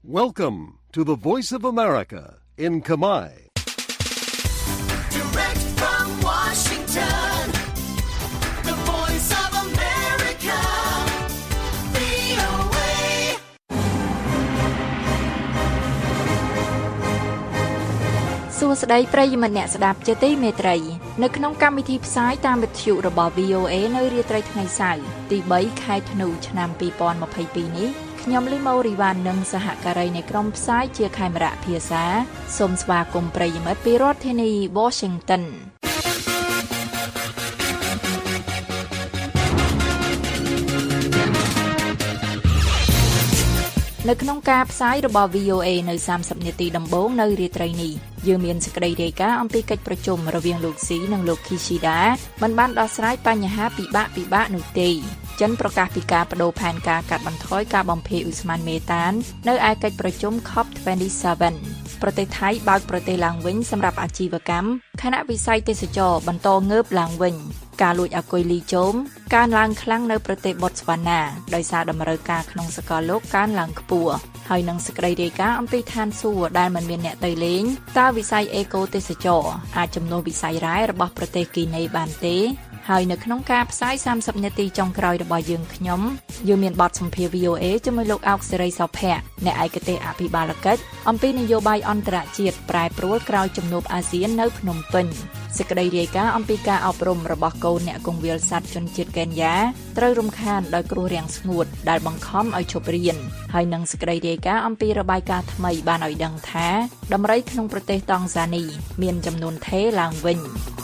Welcome to the Voice of America in Khmer. Direct from Washington, the Voice of America, VOA. សួស្តីប្រិយមិត្តអ្នកស្ដាប់ជាទីមេត្រីនៅក្នុងកម្មវិធីផ្សាយតាមវិទ្យុរបស់ VOA នៅរាត្រីថ្ងៃសៅរ៍ទី3ខែធ្នូឆ្នាំ2022នេះខ្ញុំលីម៉ូរីវ៉ាន់និងសហការីនៃក្រុមផ្សាយជាខេមរៈភាសាសូមស្វាគមន៍ប្រិយមិត្តពីរដ្ឋធានី Washington នៅក្នុងការផ្សាយរបស់ VOA នៅ30នាទីដំបូងនៅរាត្រីនេះយើងមានសេចក្តីរាយការណ៍អំពីកិច្ចប្រជុំរវាងលោកស៊ីនិងលោក Kishida មិនបានដោះស្រាយបញ្ហាពិបាកនោះទេចិនប្រកាសពីការបដូរផែនការកាត់បន្ថយការបំភាយឧស្ម័នមេតាននៅឯកិច្ចប្រជុំ COP27 ប្រទេសថៃបើកប្រទេសឡើងវិញសម្រាប់អាជីវកម្មខណៈវិស័យទេសចរបន្តងើបឡើងវិញការលួចអាគុយលីជោមកើនឡើងខ្លាំងនៅប្រទេសបូតស្វាណាដោយសារតម្រូវការក្នុងសកលលោកកើនឡើងខ្ពស់ហើយនឹងសេចក្តីរាយការណ៍អំពីឋានសួគ៌ដែលមិនមានអ្នកទៅលេងតើវិស័យអេកូទេសចរអាចជំនួសវិស័យរ៉ែរបស់ប្រទេសគីណេបានទេហើយនៅក្នុងការផ្សាយ30នាទីចុងក្រោយរបស់យើងមានបទសម្ភាសន៍ VOA ជាមួយលោកអោកសេរីសោភ័ក្រអ្នកឯកទេសអភិបាលកិច្ចអំពីនយោបាយអន្តរជាតិប្រែប្រួលក្រោយជំនួបអាស៊ាននៅភ្នំពេញសេចក្តីរាយការណ៍អំពីការអប់រំរបស់កូនអ្នកគង្វាលសត្វជនជាតិកេនយ៉ាត្រូវរំខានដោយគ្រោះរាំងស្ងួតដែលបង្ខំឲ្យឈប់រៀនហើយនឹងសេចក្តីរាយការណ៍អំពីរបាយការណ៍ថ្មីបានឲ្យដឹងថាដំរីក្នុងប្រទេសតង់ហ្សានីមានចំនួនថេរឡើងវិញ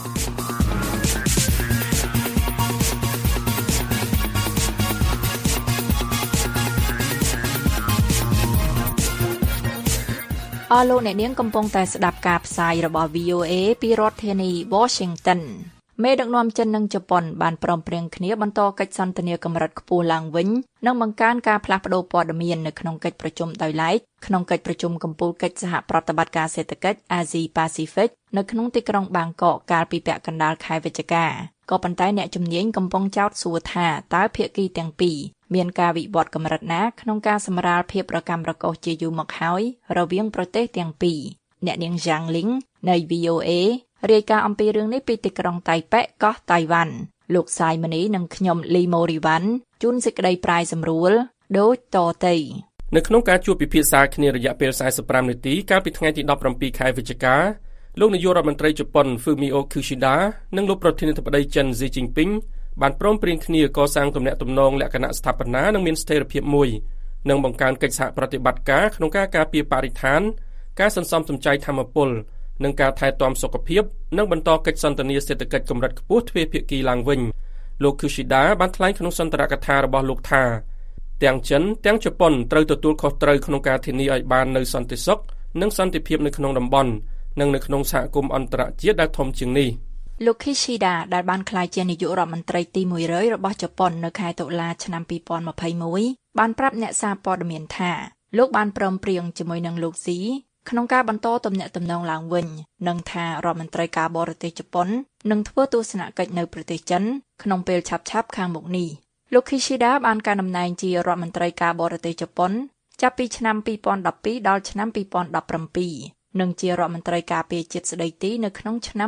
អស់លោកអ្នកនាងកំពុងតែស្ដាប់ការផ្សាយរបស់ VOA ពីរដ្ឋធានី Washington មេដឹកនាំចិននិងជប៉ុនបានព្រមព្រៀងគ្នាបន្តកិច្ចសន្ទនាកម្រិតខ្ពស់ឡើងវិញនិងបង្កើនការផ្លាស់ប្តូរព័ត៌មាននៅក្នុងកិច្ចប្រជុំដោយឡែកក្នុងកិច្ចប្រជុំកំពូលកិច្ចសហប្រតិបត្តិការសេដ្ឋកិច្ចអាស៊ីប៉ាស៊ីហ្វិកនៅក្នុងទីក្រុងបាងកកកាលពីពាក់កណ្ដាលខែវិច្ឆិកាក៏ប៉ុន្តែអ្នកជំនាញកំពុងចោទសួរថាតើភាគីទាំងពីរមានការវិវត្តកម្រិតណាក្នុងការសម្រាលភាពប្រកម្មរកូសជាយូរមកហើយរវាងប្រទេសទាំងពីរអ្នកនាងយ៉ាងលីងនៃ VOA រាយការណ៍អំពីរឿងនេះពីទីក្រុងតៃប៉េកោះតៃវ៉ាន់លោកសាយមនីនិងខ្ញុំលីម៉ូរីវ៉ាន់ជូនសេចក្តីប្រាយសម្រួលដូចតទៅនៅក្នុងការជួបពិភាក្សាគ្នារយៈពេល45នាទីកាលពីថ្ងៃទី17ខែវិច្ឆិកាលោកនាយករដ្ឋមន្ត្រីជប៉ុន Fumio Kishida និងលោកប្រធានាធិបតីចិន Xi Jinping បានព្រមព្រៀងគ្នាកសាងទំនាក់ទំនងលក្ខណៈស្ថាបនានិងមានស្ថិរភាពមួយនិងបង្កើនកិច្ចសហប្រតិបត្តិការក្នុងការការពារបរិស្ថានការសន្សំសំចៃថាមពលនិងការថែទាំសុខភាពនិងបន្តកិច្ចសន្ទនាសេដ្ឋកិច្ចកម្រិតខ្ពស់ទ្វេភាគីឡើងវិញលោក Kishida បានថ្លែងក្នុងសន្ទរកថារបស់លោកថាទាំងចិនទាំងជប៉ុនត្រូវទទួលខុសត្រូវក្នុងការធានាឲ្យបាននូវសន្តិសុខនិងសន្តិភាពនៅក្នុងតំបន់និងនៅក្នុងសហគមន៍អន្តរជាតិដែលធំជាងនេះលោក Kishida ដែលបានក្លាយជានាយករដ្ឋមន្ត្រីទី100របស់ជប៉ុននៅខែតុលាឆ្នាំ2021បានប្រាប់អ្នកសារព័ត៌មានថាលោកបានព្រមព្រៀងជាមួយនឹងលោកស៊ីក្នុងការបន្តទំនាក់ទំនងឡើងវិញនិងថារដ្ឋមន្ត្រីការបរទេសជប៉ុននឹងធ្វើទស្សនកិច្ចនៅប្រទេសចិនក្នុងពេលឆាប់ៗខាងមុខនេះលោក Kishida បានកាន់តំណែងជារដ្ឋមន្ត្រីការបរទេសជប៉ុនចាប់ពីឆ្នាំ2012ដល់ឆ្នាំ2017និងជារដ្ឋមន្ត្រីការពារជាតិស្ដីទីនៅក្នុងឆ្នាំ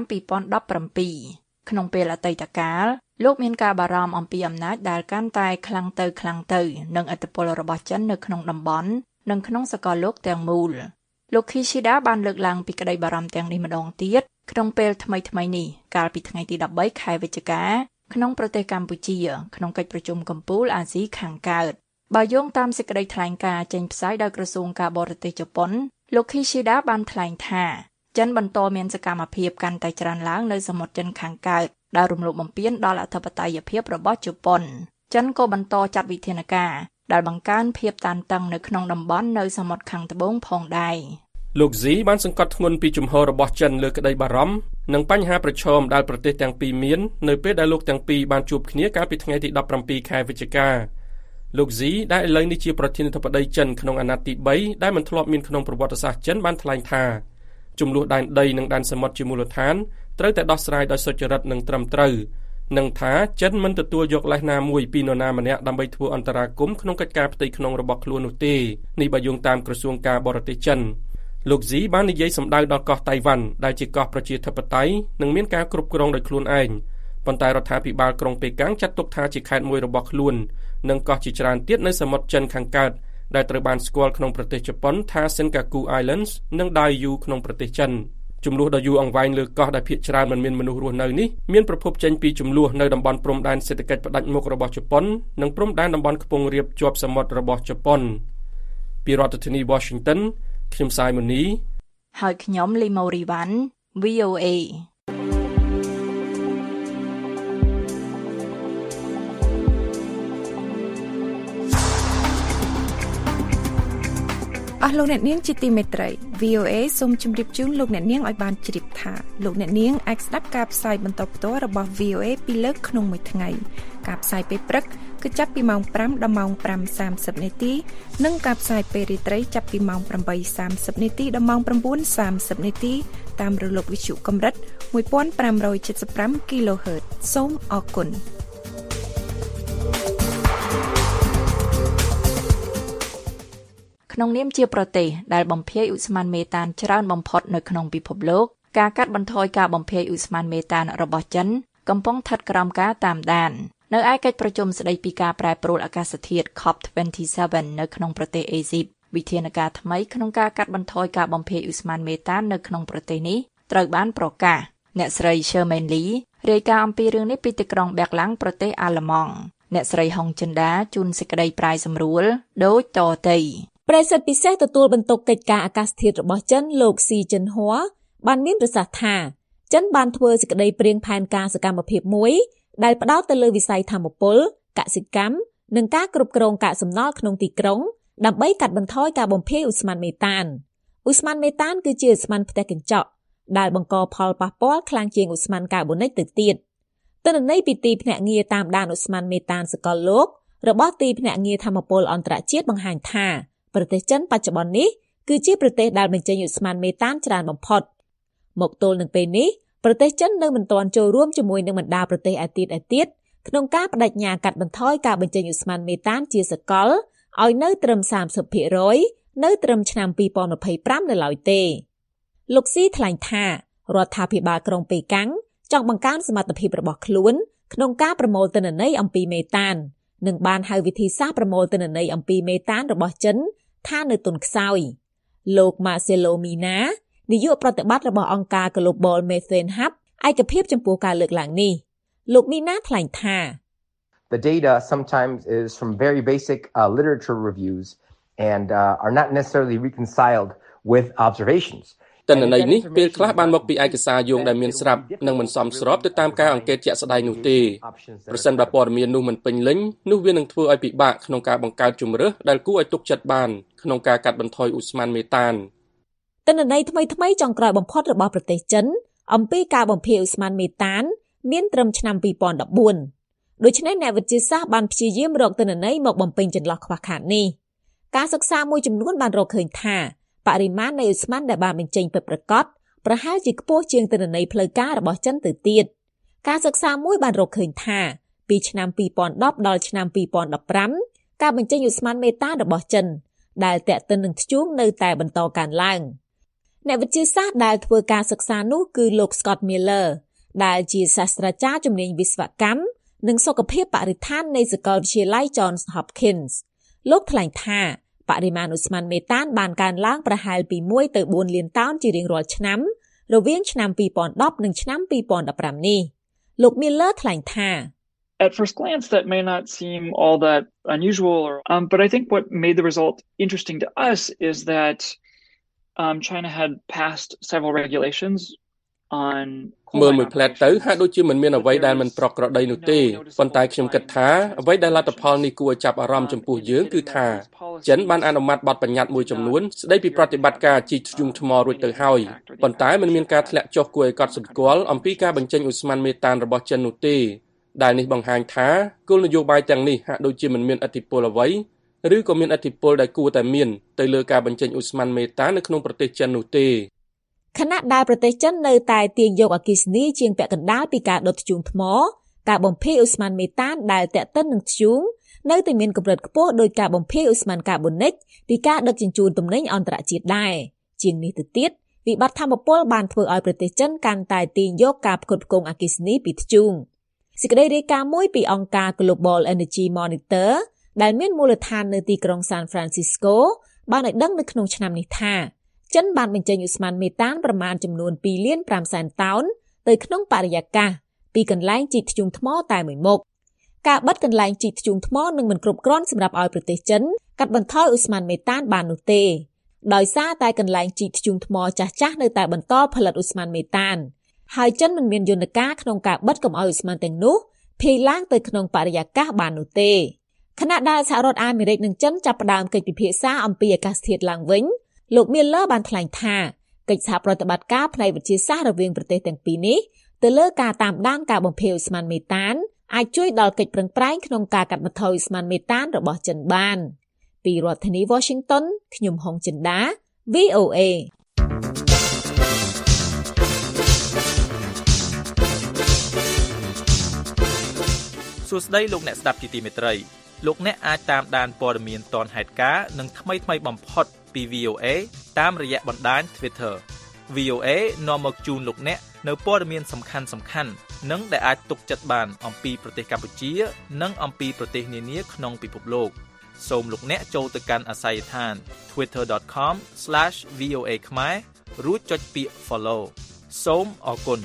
2017ក្នុងពេលអតីតកាលលោកមានការបារម្ភអំពីអំណាចដែលកាន់តែខ្លាំងទៅនិងឥទ្ធិពលរបស់ចិននៅក្នុងតំបន់និងក្នុងសកលលោកទាំងមូលលោក Kishida បានលើកឡើងពីក្តីបារម្ភទាំងនេះម្ដងទៀតក្នុងពេលថ្មីនេះកាលពីថ្ងៃទី13ខែវិច្ឆិកាក្នុងប្រទេសកម្ពុជាក្នុងកិច្ចប្រជុំកំពូលអាស៊ីខាងកើតបើយោងតាមសេចក្តីថ្លែងការណ៍ចេញផ្សាយដោយក្រសួងការបរទេសជប៉ុនលោក Kishida បានថ្លែងថាចិនបន្តមានសកម្មភាពកាន់តែច្រើនឡើងនៅសមុទ្រចិនខាងកើតដែលរំលោភបំពានដល់អធិបតេយ្យភាពរបស់ជប៉ុនចិនក៏បន្តចាត់វិធានការដែលបង្កើនភាពតានតឹងនៅក្នុងតំបន់នៅសមុទ្រខាងត្បូងផងដែរលោកស៊ីបានសង្កត់ធ្ងន់ពីជំហររបស់ចិនលើក្តីបារម្ភនិងបញ្ហាប្រឈមដែលប្រទេសទាំងពីរមាននៅពេលដែលលោកទាំងពីរបានជួបគ្នាកាលពីថ្ងៃទី17ខែវិច្ឆិកាលោកស៊ីដែលឥឡូវនេះជាប្រធានាធិបតីចិនក្នុងអាណត្តិទី3ដែលមិនធ្លាប់មានក្នុងប្រវត្តិសាស្ត្រចិនបានថ្លែងថាចំនួនដែនដីនិងដែនសមុទ្រជាមូលដ្ឋានត្រូវតែដោះស្រាយដោយសុចរិតនិងត្រឹមត្រូវនិងថាចិនមិនទទួលយកលេសណាមួយពីនរណាម្នាក់ដើម្បីធ្វើអន្តរាគមន៍ក្នុងកិច្ចការផ្ទៃក្នុងរបស់ខ្លួននោះទេនេះបើយោងតាមក្រសួងការបរទេសចិនលោកស៊ីបាននិយាយសម្ដៅដល់កោះតៃវ៉ាន់ដែលជាកោះប្រជាធិបតេយ្យនិងមានការគ្រប់គ្រងដោយខ្លួនឯងប៉ុន្តែរដ្ឋាភិបាលក្រុងប៉េកាំងចាត់ទុកថាជាខេត្តមួយរបស់ខ្លួននិងកោះជាច្រើនទៀតនៅសមុទ្រចិនខាងកើតដែលត្រូវបានស្គាល់ក្នុងប្រទេសជប៉ុនថា Senkaku Islands និង Diaoyu ក្នុងប្រទេសចិនចំនួនដ៏យូរអង្វែងលើកោះដែលភាគច្រើនមិនមានមនុស្សរស់នៅនេះមានប្រភពចេញពីចំនួននៅតំបន់ព្រំដែនសេដ្ឋកិច្ចផ្ដាច់មុខរបស់ជប៉ុននិងព្រំដែនតំបន់ខ្ពង់រាបជាប់សមុទ្ររបស់ជប៉ុនពីរដ្ឋធានី Washington ខ្ញុំសាយមូនីហើយខ្ញុំលីម៉ូរីវ៉ាន់ VOA អស់លោកអ្នកនាងជាទីមេត្រី VOA សូមជម្រាបជូនលោកអ្នកនាងឲ្យបានជ្រាបថាលោកអ្នកនាងអាចស្ដាប់ការផ្សាយបន្តផ្ទាល់របស់ VOA ពីលើកក្នុងមួយថ្ងៃការផ្សាយពេលព្រឹកគឺចាប់ពីម៉ោង 5 ដល់ម៉ោង 5:30 នាទីនិងការផ្សាយពេលរាត្រីចាប់ពីម៉ោង 8:30 នាទីដល់ម៉ោង 9:30 នាទីតាមរលកវិទ្យុកម្រិត 1575 kHz សូមអរគុណក្នុងនាមជាប្រទេសដែលបំភាយឧស្ម័នមេតានច្រើនបំផុតនៅក្នុងពិភពលោកការកាត់បន្ថយការបំភាយឧស្ម័នមេតានរបស់ចិនកំពុងស្ថិតក្រោមការតាមដាននៅឯកិច្ចប្រជុំស្តីពីការប្រែប្រួលអាកាសធាតុ COP27 នៅក្នុងប្រទេសអេស៊ីបវិធានការថ្មីក្នុងការកាត់បន្ថយការបំភាយឧស្ម័នមេតាននៅក្នុងប្រទេសនេះត្រូវបានប្រកាសអ្នកស្រី Sherman Lee រាយការណ៍អំពីរឿងនេះពីទីក្រុងបែកឡាំងប្រទេសអាល្លឺម៉ង់អ្នកស្រីហុងចិនដាជូនសេចក្តីប្រាយសម្រួលដូចតទៅប្រសិទ្ធពិសេសទទួលបន្ទុកកិច្ចការអាកាសធាតុរបស់ចិនលោកស៊ីចិនហួរបានមានប្រសាសន៍ថាចិនបានធ្វើសេចក្តីព្រាងផែនការសកម្មភាពមួយដែលផ្ដោតទៅលើវិស័យថាមពលកសិកម្មនិងការគ្រប់គ្រងកាកសំណល់ក្នុងទីក្រុងដើម្បីកាត់បន្ថយការបំភាយឧស្ម័នមេតានឧស្ម័នមេតានគឺជាឧស្ម័នផ្ទះកញ្ចក់ដែលបង្កផលប៉ះពាល់ខ្លាំងជាងឧស្ម័នកាបូនិកទៅទៀតទិន្នន័យពីទីភ្នាក់ងារតាមដានឧស្ម័នមេតានសកលលោករបស់ទីភ្នាក់ងារថាមពលអន្តរជាតិបង្ហាញថាប្រទេសចិនបច្ចុប្បន្ននេះគឺជាប្រទេសដែលបញ្ចេញឧស្ម័នមេតានច្រើនបំផុតមកទល់នឹងពេលនេះប្រទេសចិននៅមិនទាន់ចូលរួមជាមួយនឹងបណ្ដាប្រទេសអាទៀតក្នុងការបដិញ្ញាកាត់បន្ថយការបញ្ចេញឧស្ម័នមេតានជាសកលឲ្យនៅត្រឹម 30% នៅត្រឹមឆ្នាំ2025នៅឡើយទេលោកស៊ីថ្លែងថារដ្ឋាភិបាលក្រុងប៉េកាំងចង់បង្កើនសមត្ថភាពរបស់ខ្លួនក្នុងការប្រមូលទិន្នន័យអំពីមេតាននិងបានហៅវិធីសាស្ត្រប្រមូលទិន្នន័យអំពីមេតានរបស់ចិនថានៅទុនខ្សោយលោក Marcelo Mina នាយកប្រតិបត្តិរបស់អង្គការ Global Methane Hub ឯកភាពចំពោះការលើកឡើងនេះលោក Mina ថ្លែងថា The data sometimes is from very basic literature reviews and are not necessarily reconciled with observations ទិន្នន័យនេះពេលខ្លះបានមកពីឯកសារយោងដែលមានស្រាប់និងមិនសមស្របទៅតាមការអង្កេតជាក់ស្ដែងនោះទេប្រសិនបើព័ត៌មាននោះមិនពេញលេញនោះវានឹងធ្វើឲ្យពិបាកក្នុងការបង្កើតជម្រើសដែលគួរឲ្យទុកចិត្តបានក្នុងការកាត់បន្ថយឧស្ម័នមេតានទិន្នន័យថ្មីចុងក្រោយបំផុតរបស់ប្រទេសចិនអំពីការបំភាយឧស្ម័នមេតានមានត្រឹមឆ្នាំ2014ដូច្នេះអ្នកវិទ្យាសាស្ត្របានព្យាយាមរកទិន្នន័យមកបំពេញចន្លោះខ្វះខាតនេះការសិក្សាមួយចំនួនបានរកឃើញថាបរិមាណនៃឧស្ម័នដែលបានបញ្ចេញពិតប្រាកដប្រហែលជាខ្ពស់ជាងទិន្នន័យផ្លូវការរបស់ចិនទៅទៀតការសិក្សាមួយបានរកឃើញថាពីឆ្នាំ2010ដល់ឆ្នាំ2015ការបញ្ចេញឧស្ម័នមេតានរបស់ចិនដែលទាក់ទិននឹងធ្យូងនៅតែបន្តកើនឡើងអ្នកវិទ្យាសាស្ត្រដែលធ្វើការសិក្សានោះគឺលោក Scott Miller ដែលជាសាស្ត្រាចារ្យជំនាញវិស្វកម្មនិងសុខភាពបរិស្ថាននៃសាកលវិទ្យាល័យ Johns Hopkins លោកថ្លែងថាបរិមាណឧស្ម័នមេតានបានកើនឡើងប្រហែលពី1ទៅ4លានតោនជារៀងរាល់ឆ្នាំរវាងឆ្នាំ2010និងឆ្នាំ2015នេះលោក Miller ថ្លែងថា At first glance, that may not seem all that unusual, but I think what made the result interesting to us is that China had passed several regulations on មើលមួយផ្លែតទៅហាក់ដូចជាមិនមានអ្វីដែលមិនប្រក្រតីនោះទេប៉ុន្តែខ្ញុំគិតថាអ្វីដែលលទ្ធផលនេះគួរឲ្យចាប់អារម្មណ៍ចំពោះយើងគឺថាចិនបានអនុម័តបទបញ្ញត្តិមួយចំនួនស្ដីពីប្រតិបត្តិការជីកធ្យូងថ្មរួចទៅហើយប៉ុន្តែមិនមានការធ្លាក់ចុះគួរឲ្យកត់សម្គាល់អំពីការបញ្ចេញឧស្ម័នមេតានរបស់ចិននោះទេដែលនេះបង្ហាញថាគោលនយោបាយទាំងនេះហាក់ដូចជាមិនមានឥទ្ធិពលអ្វីឬក៏មានឥទ្ធិពលដែលគួរតែមានទៅលើការបញ្ចេញឧស្ម័នមេតាននៅក្នុងប្រទេសចិននោះទេខណៈដែលប្រទេសចិននៅតែទាញយកអគ្គិសនីជាងពាក់កណ្ដាលពីការដុតធ្យូងថ្មការបំភាយឧស្ម័នមេតានដែលតេតិននឹងធ្យូងនៅតែមានកម្រិតខ្ពស់ដោយការបំភាយឧស្ម័នកាបូនិកពីការដឹកជញ្ជូនទំនិញអន្តរជាតិដែរជាងនេះទៅទៀតវិបត្តិថាមពលបានធ្វើឲ្យប្រទេសចិនកាន់តែទាញយកការផ្គត់ផ្គង់អគ្គិសនីពីធ្យូងសេចក្តីរាយការណ៍មួយពីអង្គការ Global Energy Monitor ដែលមានមូលដ្ឋាននៅទីក្រុង San Francisco បានឲ្យដឹងនៅក្នុងឆ្នាំនេះថាចិនបានបញ្ចេញឧស្ម័នមេតានប្រមាណចំនួន 2.5 តោនទៅក្នុងបរិយាកាសពីកន្លែងជីកធ្យូងថ្មតែមួយមុខការបិទកន្លែងជីកធ្យូងថ្មនឹងមិនគ្រប់គ្រាន់សម្រាប់ឲ្យប្រទេសចិនកាត់បន្ថយឧស្ម័នមេតានបាននោះទេដោយសារតែកន្លែងជីកធ្យូងថ្មចាស់ៗនៅតែបន្តផលិតឧស្ម័នមេតានហើយចិនមិនមានយន្តការក្នុងការបិទកុំឲ្យឧស្ម័នទាំងនោះភាយឡើងទៅក្នុងបរិយាកាសបាននោះទេខណៈដែលសហរដ្ឋអាមេរិកនិងចិនចាប់ផ្ដើមកិច្ចពិភាក្សាអំពីអាកាសធាតុឡើងវិញលោក Miller បានថ្លែងថាកិច្ចសហប្រតិបត្តិការផ្នែកវិទ្យាសាស្ត្ររវាងប្រទេសទាំងពីរនេះទៅលើការតាមដានការបំភាយឧស្ម័នមេតានអាចជួយដល់កិច្ចប្រឹងប្រែងក្នុងការកាត់បន្ថយឧស្ម័នមេតានរបស់ចិនបានពីរដ្ឋធានី Washington ខ្ញុំហុងចិន្តា VOA សួស្តីលោកអ្នកស្ដាប់ទីមេត្រីលោកអ្នកអាចតាមដានព័ត៌មានទាន់ហេតុការណ៍និងថ្មីៗបំផុតពី VOA តាមរយៈបណ្ដាញ Twitter VOA នាំមកជូនលោកអ្នកនៅព័ត៌មានសំខាន់ៗនិងដែលអាចទុកចិត្តបានអំពីប្រទេសកម្ពុជានិងអំពីប្រទេសនានាក្នុងពិភពលោកសូមលោកអ្នកចូលទៅកាន់អាស័យដ្ឋាន twitter.com/VOA ខ្មែររួចចុចពាក្យ follow សូមអរគុណ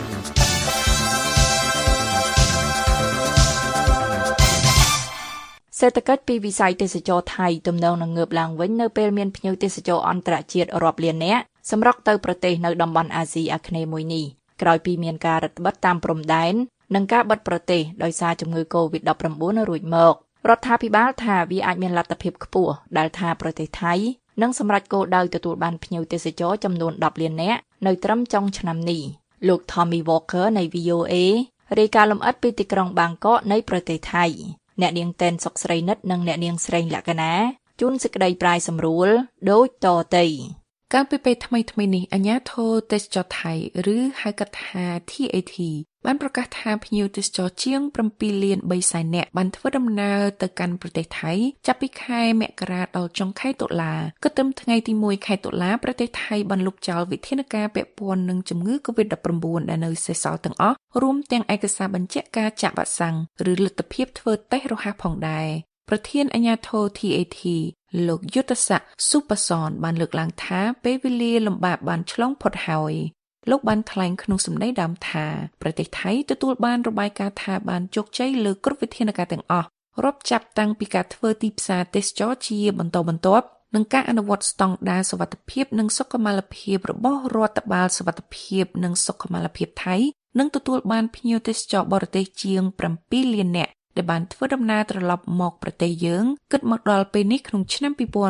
សេដ្ឋកិច្ចពីវិស័យទេសចរថៃទំនងនឹងងើបឡើងវិញនៅពេលមានភ្ញៀវទេសចរអន្តរជាតិរាប់លាននាក់សម្រុកទៅប្រទេសនៅតំបន់អាស៊ីអាគ្នេយ៍មួយនេះក្រោយពីមានការរឹតបន្តឹងតាមព្រំដែននិងការបិទប្រទេសដោយសារជំងឺ COVID-19 រួចមករដ្ឋាភិបាលថាវាអាចមានលទ្ធភាពខ្ពស់ដែលថាប្រទេសថៃនឹងសម្រេចគោលដៅទទួលបានភ្ញៀវទេសចរចំនួន10លាននាក់នៅត្រឹមចុងឆ្នាំនេះលោក Tommy Walker នៃ VOA រាយការណ៍លម្អិតពីទីក្រុងបាងកកនៃប្រទេសថៃអ្នកនាងតែនសុកស្រីនិតនិងអ្នកនាងស្រីលក្ខណាជូនសេចក្តីប្រាយសម្រួលដូចតទៅកាលពីពេលថ្មីៗនេះអាជ្ញាធរទេសចរថៃឬហៅកាត់ថា TAT បានប្រកាសថាភ្ញៀវទេសចរជាង 7 លាន 3 សែននាក់បានធ្វើដំណើរទៅកាន់ប្រទេសថៃចាប់ពីខែមករាដល់ចុងខែតុលាគិតត្រឹមថ្ងៃទី1ខែតុលាប្រទេសថៃបានលុបចោលវិធានការពាក់ព័ន្ធនឹងជំងឺ COVID-19 ដែលនៅសេសសល់ទាំងអស់រួមទាំងឯកសារបញ្ជាក់ការចាក់វ៉ាក់សាំងឬលទ្ធភាពធ្វើតេស្តរហ័សផងដែរប្រធានអាជ្ញាធរ TAT លោកយុទ្ធស័ក្តិសុបសនបានលើកឡើងថាពេលវេលាលំបាកបានឆ្លងផុតហើយលោកបានថ្លែងក្នុងសម្ដីដើមថាប្រទេសថៃទទួលបានរបាយការណ៍ថាបានជោគជ័យលើគ្រប់វិធានការទាំងអស់រាប់ចាប់តាំងពីការធ្វើទីផ្សារទេសចរជាបន្តបន្ទាប់និងការអនុវត្តស្តង់ដារសុវត្ថិភាពនិងសុខុមាលភាពរបស់រដ្ឋបាលសុវត្ថិភាពនិងសុខុមាលភាពថៃនិងទទួលបានភ្ញៀវទេសចរបរទេសជាង 7 លាននាក់ដែលបានធ្វើដំណើរត្រឡប់មកប្រទេសយើងគិតមកដល់ពេលនេះក្នុងឆ្នាំ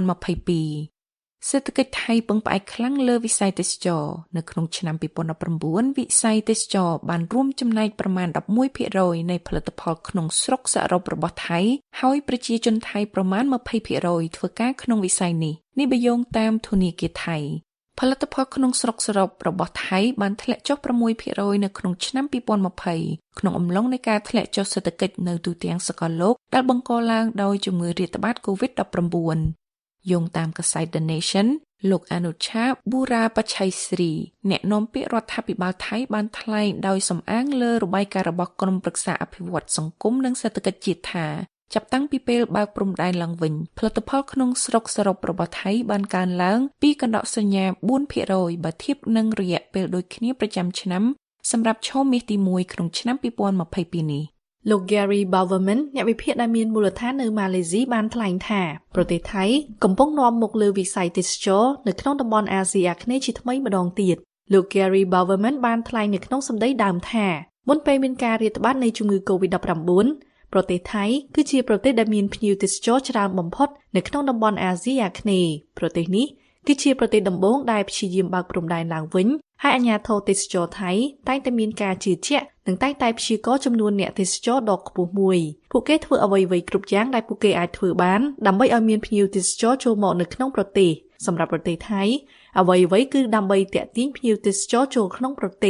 2022 សេដ្ឋកិច្ចថៃពឹងផ្អែកខ្លាំងលើវិស័យទេសចរនៅក្នុងឆ្នាំ 2019 វិស័យទេសចរបានរួមចំណែកប្រមាណ 11% នៃផលិតផលក្នុងស្រុកសរុបរបស់ថៃហើយប្រជាជនថៃប្រមាណ 20% ធ្វើការក្នុងវិស័យនេះនេះបើយោងតាមធនាគារថៃផលិតផលក្នុងស្រុកសរុបរបស់ថៃបានធ្លាក់ចុះ 6% នៅក្នុងឆ្នាំ 2020 ក្នុងអំឡុងនៃការធ្លាក់ចុះសេដ្ឋកិច្ចនៅទូទាំងសកលលោកដែលបង្កឡើងដោយជំងឺរាតត្បាត COVID-19 យោងតាមកាសែត The Nation លោកអនុឆាប៊ូរ៉ាបច្ឆៃស្រីអ្នកនាំពាក្យរដ្ឋាភិបាលថៃបានថ្លែងដោយសំអាងលើរបាយការណ៍របស់ក្រុមប្រឹក្សាអភិវឌ្ឍសង្គមនិងសេដ្ឋកិច្ចជាតិថាចាប់តាំងពីពេលបើកព្រំដែនឡើងវិញផលិតផលក្នុងស្រុកសរុបរបស់ថៃបានកើនឡើងពីកណ្ដកសញ្ញា 4% បើធៀបនឹងរយៈពេលដូចគ្នាប្រចាំឆ្នាំសម្រាប់ឆមាសទី1ក្នុងឆ្នាំ 2022 នេះលោក Gary Bauerman អ្នកវិភាគដែលមានមូលដ្ឋាននៅម៉ាឡេស៊ីបានថ្លែងថាប្រទេសថៃកំពុងនាំមុខលើវិស័យទេសចរនៅក្នុងតំបន់អាស៊ីអាគ្នេយ៍ជាថ្មីម្ដងទៀតលោក Gary Bauerman បានថ្លែងនៅក្នុងសម្ដីដើមថាមុនពេលមានការរាតត្បាតនៃជំងឺ COVID-19 ប្រទេសថៃគឺជាប្រទេសដែលមានភ្ញៀវទេសចរច្រើនបំផុតនៅក្នុងតំបន់អាស៊ីអាគ្នេយ៍ប្រទេសនេះគឺជាប្រទេសដំបូងដែលព្យាយាមបើកព្រំដែនឡើងវិញហើយអាជ្ញាធរទេសចរថៃតែងតែមានការជឿជាក់និងតែងតែព្យាករណ៍ចំនួនអ្នកទេសចរដ៏ខ្ពស់មួយពួកគេធ្វើអ្វីៗគ្រប់យ៉ាងដែលពួកគេអាចធ្វើបានដើម្បីឲ្យមានភ្ញៀវទេសចរចូលមកនៅក្នុងប្រទេសសម្រាប់ប្រទេសថៃអ្វីៗគឺដើម្បីទាក់ទាញភ្ញៀវទេសចរចូលក្នុងប្រទេស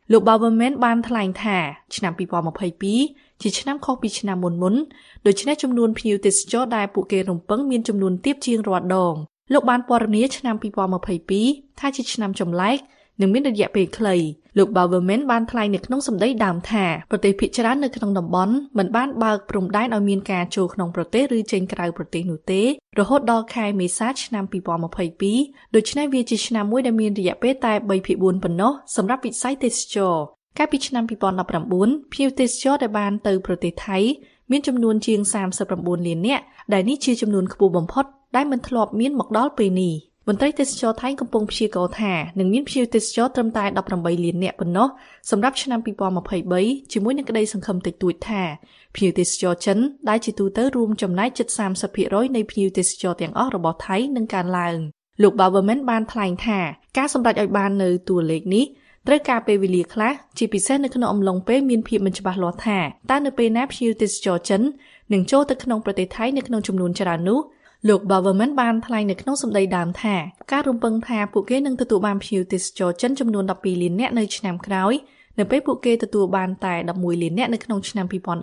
លោក Bauerman បានថ្លែងថាឆ្នាំ2022ជាឆ្នាំខុសពីឆ្នាំមុនដូច្នេះចំនួនភ្ញៀវទេសចរដែលពួកគេរំពឹងមានចំនួនទាបជាងរាល់ដងលោកបានពណ៌នាឆ្នាំ2022ថាជាឆ្នាំចម្លែកនិងមានរយៈពេលខ្លីលោក Bauerman បានថ្លែងនៅក្នុងសម្ដីដើមថាប្រទេសភាគច្រើននៅក្នុងតំបន់មិនបានបើកព្រំដែនឲ្យមានការចូលក្នុងប្រទេសឬចេញក្រៅប្រទេសនោះទេរហូតដល់ខែមេសាឆ្នាំ2022ដូច្នេះវាជាឆ្នាំមួយដែលមានរយៈពេលតែ 3/4 ប៉ុណ្ណោះសម្រាប់វិស័យទេសចរកាលពីឆ្នាំ2019ភ្ញៀវទេសចរដែលបានទៅប្រទេសថៃមានចំនួនជាង39លាននាក់ដែលនេះជាចំនួនខ្ពស់បំផុតដែលមិនធ្លាប់មានមកដល់ពេលនេះមន្ត្រីទេសចរថៃកំពុងព្យាករណ៍ថានឹងមានភ្ញៀវទេសចរត្រឹមតែ18លាននាក់ប៉ុណ្ណោះសម្រាប់ឆ្នាំ2023ជាមួយនឹងក្តីសង្ឃឹមតិចតួចថាភ្ញៀវទេសចរចិនដែលជាទូទៅរួមចំណែកជិត 30% នៃភ្ញៀវទេសចរទាំងអស់របស់ថៃនឹងកើនឡើងលោក Bauerman បានថ្លែងថាការសម្រេចឲ្យបាននៅតួលេខនេះត្រូវការពេលវេលាខ្លះជាពិសេសនៅក្នុងអំឡុងពេលមានភាពមិនច្បាស់លាស់ថាតើនៅពេលណាភ្ញៀវទេសចរចិននឹងចូលទៅក្នុងប្រទេសថៃនៅក្នុងចំនួនច្រើននោះលោក Bauerman បានថ្លែងនៅក្នុងសម្ដីដើមថាការរំពឹងថាពួកគេនឹងទទួលបានភ្ញៀវទេសចរចិនចំនួន12លាននាក់នៅឆ្នាំក្រោយនៅពេលពួកគេទទួលបានតែ11លាននាក់នៅក្នុងឆ្នាំ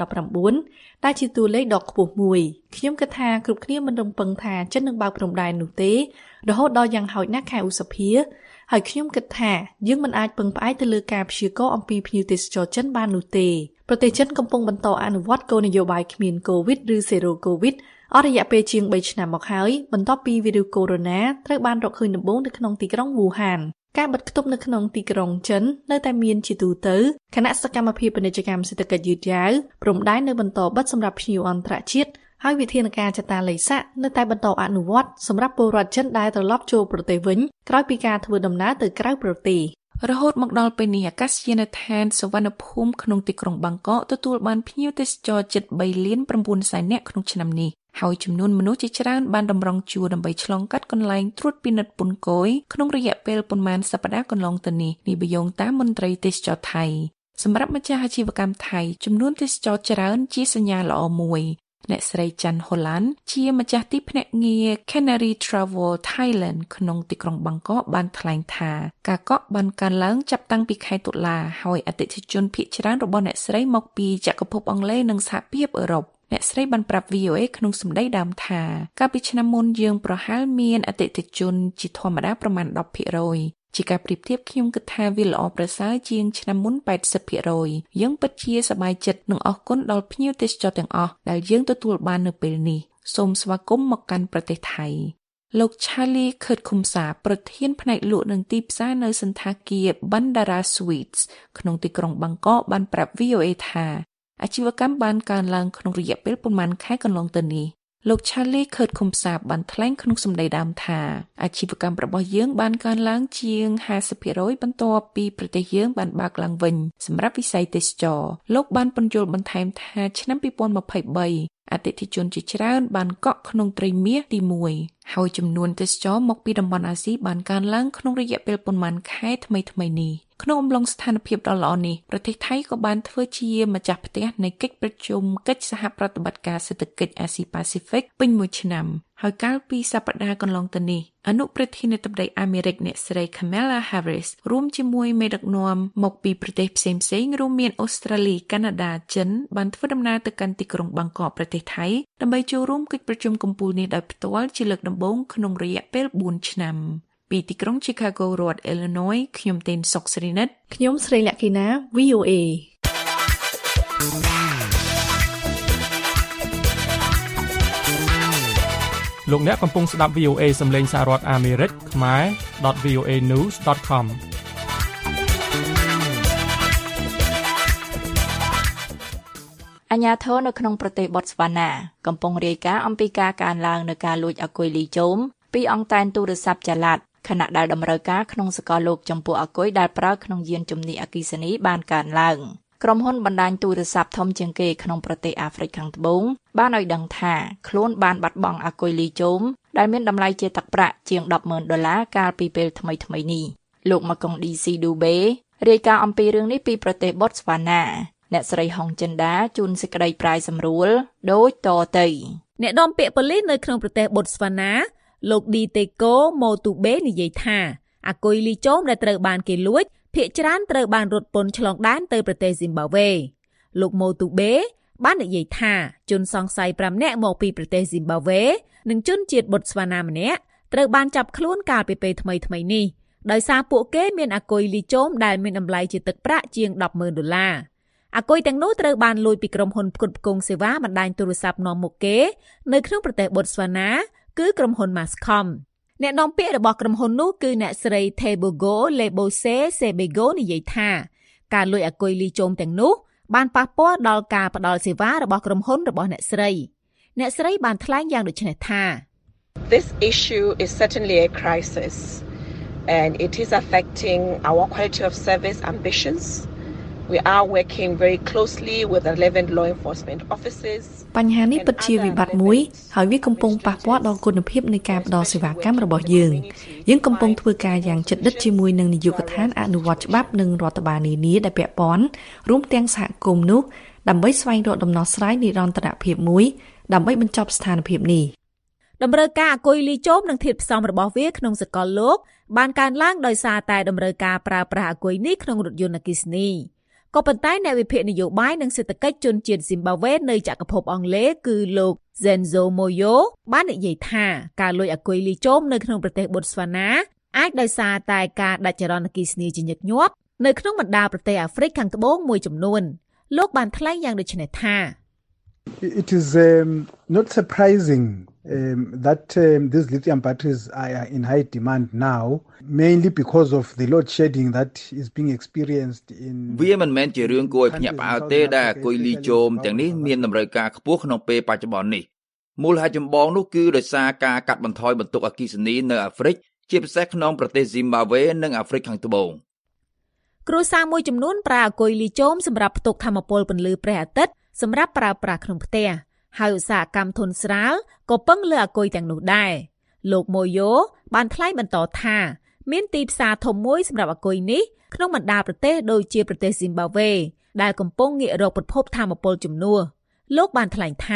2019ដែលជាតួលេខដ៏ខ្ពស់មួយខ្ញុំគិតថាគ្រប់គ្នាមិនរំពឹងថាចិននឹងបើកព្រំដែននោះទេរហូតដល់យ៉ាងហោចណាស់ខែឧសភាហើយខ្ញុំគិតថាយើងមិនអាចពឹងផ្អែកទៅលើការព្យាករណ៍អំពីភ្ញៀវទេសចរចិនបាននោះទេប្រទេសចិនកំពុងបន្តអនុវត្តគោលនយោបាយគ្មានកូវីដឬ Zero COVID អស់រយៈពេលជាង3ឆ្នាំមកហើយបន្ទាប់ពីវីរុសកូវីដ -19 ត្រូវបានរកឃើញដំបូងនៅក្នុងទីក្រុងវូហានការបិទគប់នៅក្នុងទីក្រុងចិននៅតែមានជាទូទៅគណៈសកម្មភាពពាណិជ្ជកម្មសេដ្ឋកិច្ចយឺតយ៉ាវព្រំដែននៅបន្តបិទសម្រាប់ភ្ញៀវអន្តរជាតិហើយវិធានការចតាឡេសានៅតែបន្តអនុវត្តសម្រាប់ពលរដ្ឋចិនដែលត្រឡប់ចូលប្រទេសវិញក្រោយពីការធ្វើដំណើរទៅក្រៅប្រទេសរហូតមកដល់ពេលនេះអាកាសយានដ្ឋានសុវណ្ណភូមិក្នុងទីក្រុងបាងកកទទួលបានភ្ញៀវទេសចរជិត3លាន9សែននាក់ក្នុងឆ្នាំនេះហើយចំនួនមនុស្សជាច្រើនបានតម្រង់ជួរដើម្បីឆ្លងកាត់កន្លែងត្រួតពិនិត្យពន្ធគយក្នុងរយៈពេលប៉ុន្មានសប្តាហ៍កន្លងទៅនេះនិយាយតាមមន្ត្រីទេសចរថៃសម្រាប់ម្ចាស់អាជីវកម្មថៃចំនួនទេសចរច្រើនជាសញ្ញាល្អមួយអ្នកស្រីច័ន្ទហូឡាន់ជាម្ចាស់ទីភ្នាក់ងារ Canary Travel Thailand ក្នុងទីក្រុងបាងកកបានថ្លែងថាការកក់បានកើនឡើងចាប់តាំងពីខែតុលាហើយអតិថិជនភាគច្រើនរបស់អ្នកស្រីមកពីចក្រភពអង់គ្លេសនិងសហភាពអឺរ៉ុបអ្នកស្រីបានប្រាប់ VOA ក្នុងសម្ដីដើមថាកាលពីឆ្នាំមុនយើងប្រហែលមានអតិថិជនជាធម្មតាប្រមាណ 10% ជាការប្រៀបធៀបខ្ញុំគិតថាវាល្អប្រសើរជាងឆ្នាំមុន 80% យើងពិតជាសប្បាយចិត្តនិងអរគុណដល់ភ្ញៀវទេសចរទាំងអស់ដែលយើងទទួលបាននៅពេលនេះសូមស្វាគមន៍មកកាន់ប្រទេសថៃលោក Charlie Kurtkumsa ប្រធានផ្នែកលក់និងទីផ្សារនៅសន្តាគារ Bandara Suites ក្នុងទីក្រុងបាងកកបានប្រាប់ VOA ថាអាជីវកម្មបានកើនឡើងក្នុងរយៈពេលប្រមាណខែកន្លងទៅនេះលោក Charlie Kurtkumsa បានថ្លែងក្នុងសម្ដីដើមថាអាជីវកម្មរបស់យើងបានកើនឡើងជាង 50% បន្ទាប់ពីប្រទេសយើងបានបើកឡើងវិញសម្រាប់វិស័យទេសចរណ៍លោកបានពន្យល់បន្ថែមថាឆ្នាំ2023អតិថិជនជាច្រើនបានកក់ក្នុងត្រីមាសទី1ហើយចំនួនទេសចរមកពីតំបន់អាស៊ីបានកើនឡើងក្នុងរយៈពេលប្រមាណខែថ្មីៗនេះក្នុងអំឡុងស្ថានភាពដ៏ល្អនេះប្រទេសថៃក៏បានធ្វើជាម្ចាស់ផ្ទះនៃកិច្ចប្រជុំកិច្ចសហប្រតិបត្តិការសេដ្ឋកិច្ចអាស៊ីប៉ាស៊ីហ្វិកពេញមួយឆ្នាំហើយកាលពីសប្តាហ៍កន្លងទៅនេះអនុប្រធានាធិបតីអាមេរិកអ្នកស្រី Kamala Harris រួមជាមួយមេដឹកនាំមកពីប្រទេសផ្សេងៗរួមមានអូស្ត្រាលី កាណាដា ចិនបានធ្វើដំណើរទៅកាន់ទីក្រុងបាងកកប្រទេសថៃដើម្បីចូលរួមកិច្ចប្រជុំកំពូលនេះដោយផ្ទាល់ជាលើកដំបូងក្នុងរយៈពេល4ឆ្នាំពីទីក្រុង Chicago រដ្ឋ Illinois ខ្ញុំទេនសុកស្រីនិតខ្ញុំស្រីលក្ខិណា VOA លោកអ្នកកំពុងស្ដាប់ VOA សំឡេងសហរដ្ឋអាមេរិកខ្មែរ .voanews.com អាជ្ញាធរនៅក្នុងប្រទេសបតស្វាណាកំពុងរាយការណ៍អំពីការកើនឡើងនៃការលួចអាគុយលីចូមពីអង្គតែនទូរស័ព្ទចល័តខណៈដែលតម្រូវការក្នុងសកលលោកចំពោះអាគុយដែលប្រើក្នុងយានជំនិះអគ្គិសនីបានកើនឡើងក្រុមហ៊ុនបណ្ដាញទូរស័ព្ទធំជាងគេក្នុងប្រទេសអាហ្វ្រិកខាងត្បូងបានឲ្យដឹងថាខ្លួនបានបាត់បង់អាគុយលីចូមដែលមានតម្លៃជាទឹកប្រាក់ជាង$10,000កាលពីពេលថ្មីៗនេះលោកម៉ាកុងឌីស៊ីឌូបេរាយការណ៍អំពីរឿងនេះពីប្រទេសបតស្វាណាអ្នកស្រីហុងចិនដាជួនសេចក្តីប្រាយសម្រួលដូចតទៅអ្នកនាំពាក្យប៉ូលីសនៅក្នុងប្រទេសបតស្វាណាលោកឌីតេកូម៉ូទូបេនិយាយថាអាគុយលីចូមដែលត្រូវបានគេលួចភាគច្រើនត្រូវបានរត់ពន្ធឆ្លងដែនទៅប្រទេសស៊ីមបាវេលោកម៉ូទូបេបាននិយាយថាជនសង្ស័យ5នាក់មកពីប្រទេសស៊ីមបាវេនិងជនជាតិបូតស្វាណាម្នាក់ត្រូវបានចាប់ខ្លួនកាលពីពេលថ្មីៗនេះដោយសារពួកគេមានអាគុយលីជោមដែលមានតម្លៃជាទឹកប្រាក់ជាង$10,000អាគុយទាំងនោះត្រូវបានលួចពីក្រុមហ៊ុនផ្គត់ផ្គង់សេវាបណ្ដាញទូរស័ព្ទនាំមុខគេនៅក្នុងប្រទេសបូតស្វាណាគឺក្រុមហ៊ុន Mascom អ្នកនាំពាក្យរបស់ក្រុមហ៊ុននោះគឺអ្នកស្រី Tebogo Lebose Sebego និយាយថាការលួចអាគុយលីជោមទាំងនោះបានប៉ះពាល់ដល់ការផ្ដល់សេវារបស់ក្រុមហ៊ុនរបស់អ្នកស្រីបានថ្លែងយ៉ាងដូចនេះថា This issue is certainly a crisis and it is affecting our quality of service ambitions. We are working very closely with the relevant law enforcement officers. បញ្ហានេះពិតជាវិបត្តិមួយហើយវាកំពុងប៉ះពាល់ដល់គុណភាពនៃការផ្ដល់សេវាកម្មរបស់យើងកំពុងធ្វើការយ៉ាងជិតដិតជាមួយនឹងនាយកដ្ឋានអនុវត្តច្បាប់និងរដ្ឋបាលនានាដែលពាក់ព័ន្ធរួមទាំងសហគមន៍នោះដើម្បីស្វែងរកដំណោះស្រាយនិរន្តរភាពមួយដើម្បីបញ្ចប់ស្ថានភាពនេះតម្រូវការអាគុយលីជោមនិងធាតុផ្សំរបស់វាក្នុងសកលលោកបានកើនឡើងដោយសារតែតម្រូវការប្រើប្រាស់អាគុយនេះក្នុងរថយន្តអគ្គិសនីក៏ប៉ុន្តែអ្នកវិភាគនយោបាយនិងសេដ្ឋកិច្ចជនជាតិស៊ីមបាវេនៅចក្រភពអង់គ្លេសគឺលោក Zenzo Moyo បាននិយាយថាការលួចអាគុយលីជោមនៅក្នុងប្រទេសបូតស្វាណាអាចដោយសារតែការដាច់ចរន្តអគ្គិសនីជាញឹកញាប់នៅក្នុងបណ្ដាប្រទេសអាហ្វ្រិកខាងត្បូងមួយចំនួនលោកបានថ្លែងយ៉ាងដូចនេះថា It is not surprising that these lithium batteries are in high demand now mainly because of the load shedding that is being experienced in វាមិនមែនជារឿងគួរឲ្យភ្ញាក់ផ្អើលទេដែលអាគុយលីជោមទាំងនេះមានតម្រូវការខ្ពស់ក្នុងពេលបច្ចុប្បន្ននេះមូលហេតុចម្បងនោះគឺដោយសារការកាត់បន្ថយបន្ទុកអគ្គិសនីនៅអាហ្វ្រិកជាពិសេសក្នុងប្រទេសស៊ីមបាវេនិងអាហ្វ្រិកខាងត្បូងគ្រួសារមួយចំនួនប្រើអាគុយលីជោមសម្រាប់ផ្ទុកថាមពលពន្លឺព្រះអាទិត្យសម្រាប់ប្រើប្រាស់ក្នុងផ្ទះហើយឧស្សាហកម្មធុនស្រាលក៏ពឹងលើអាគុយទាំងនោះដែរលោកម៉ូយ៉ូបានថ្លែងបន្តថាមានទីផ្សារធំមួយសម្រាប់អាគុយនេះក្នុងបណ្ដាប្រទេសដូចជាប្រទេសស៊ីមបាវេដែលកំពុងងាករកប្រភពថាមពលជំនួសលោកបានថ្លែងថា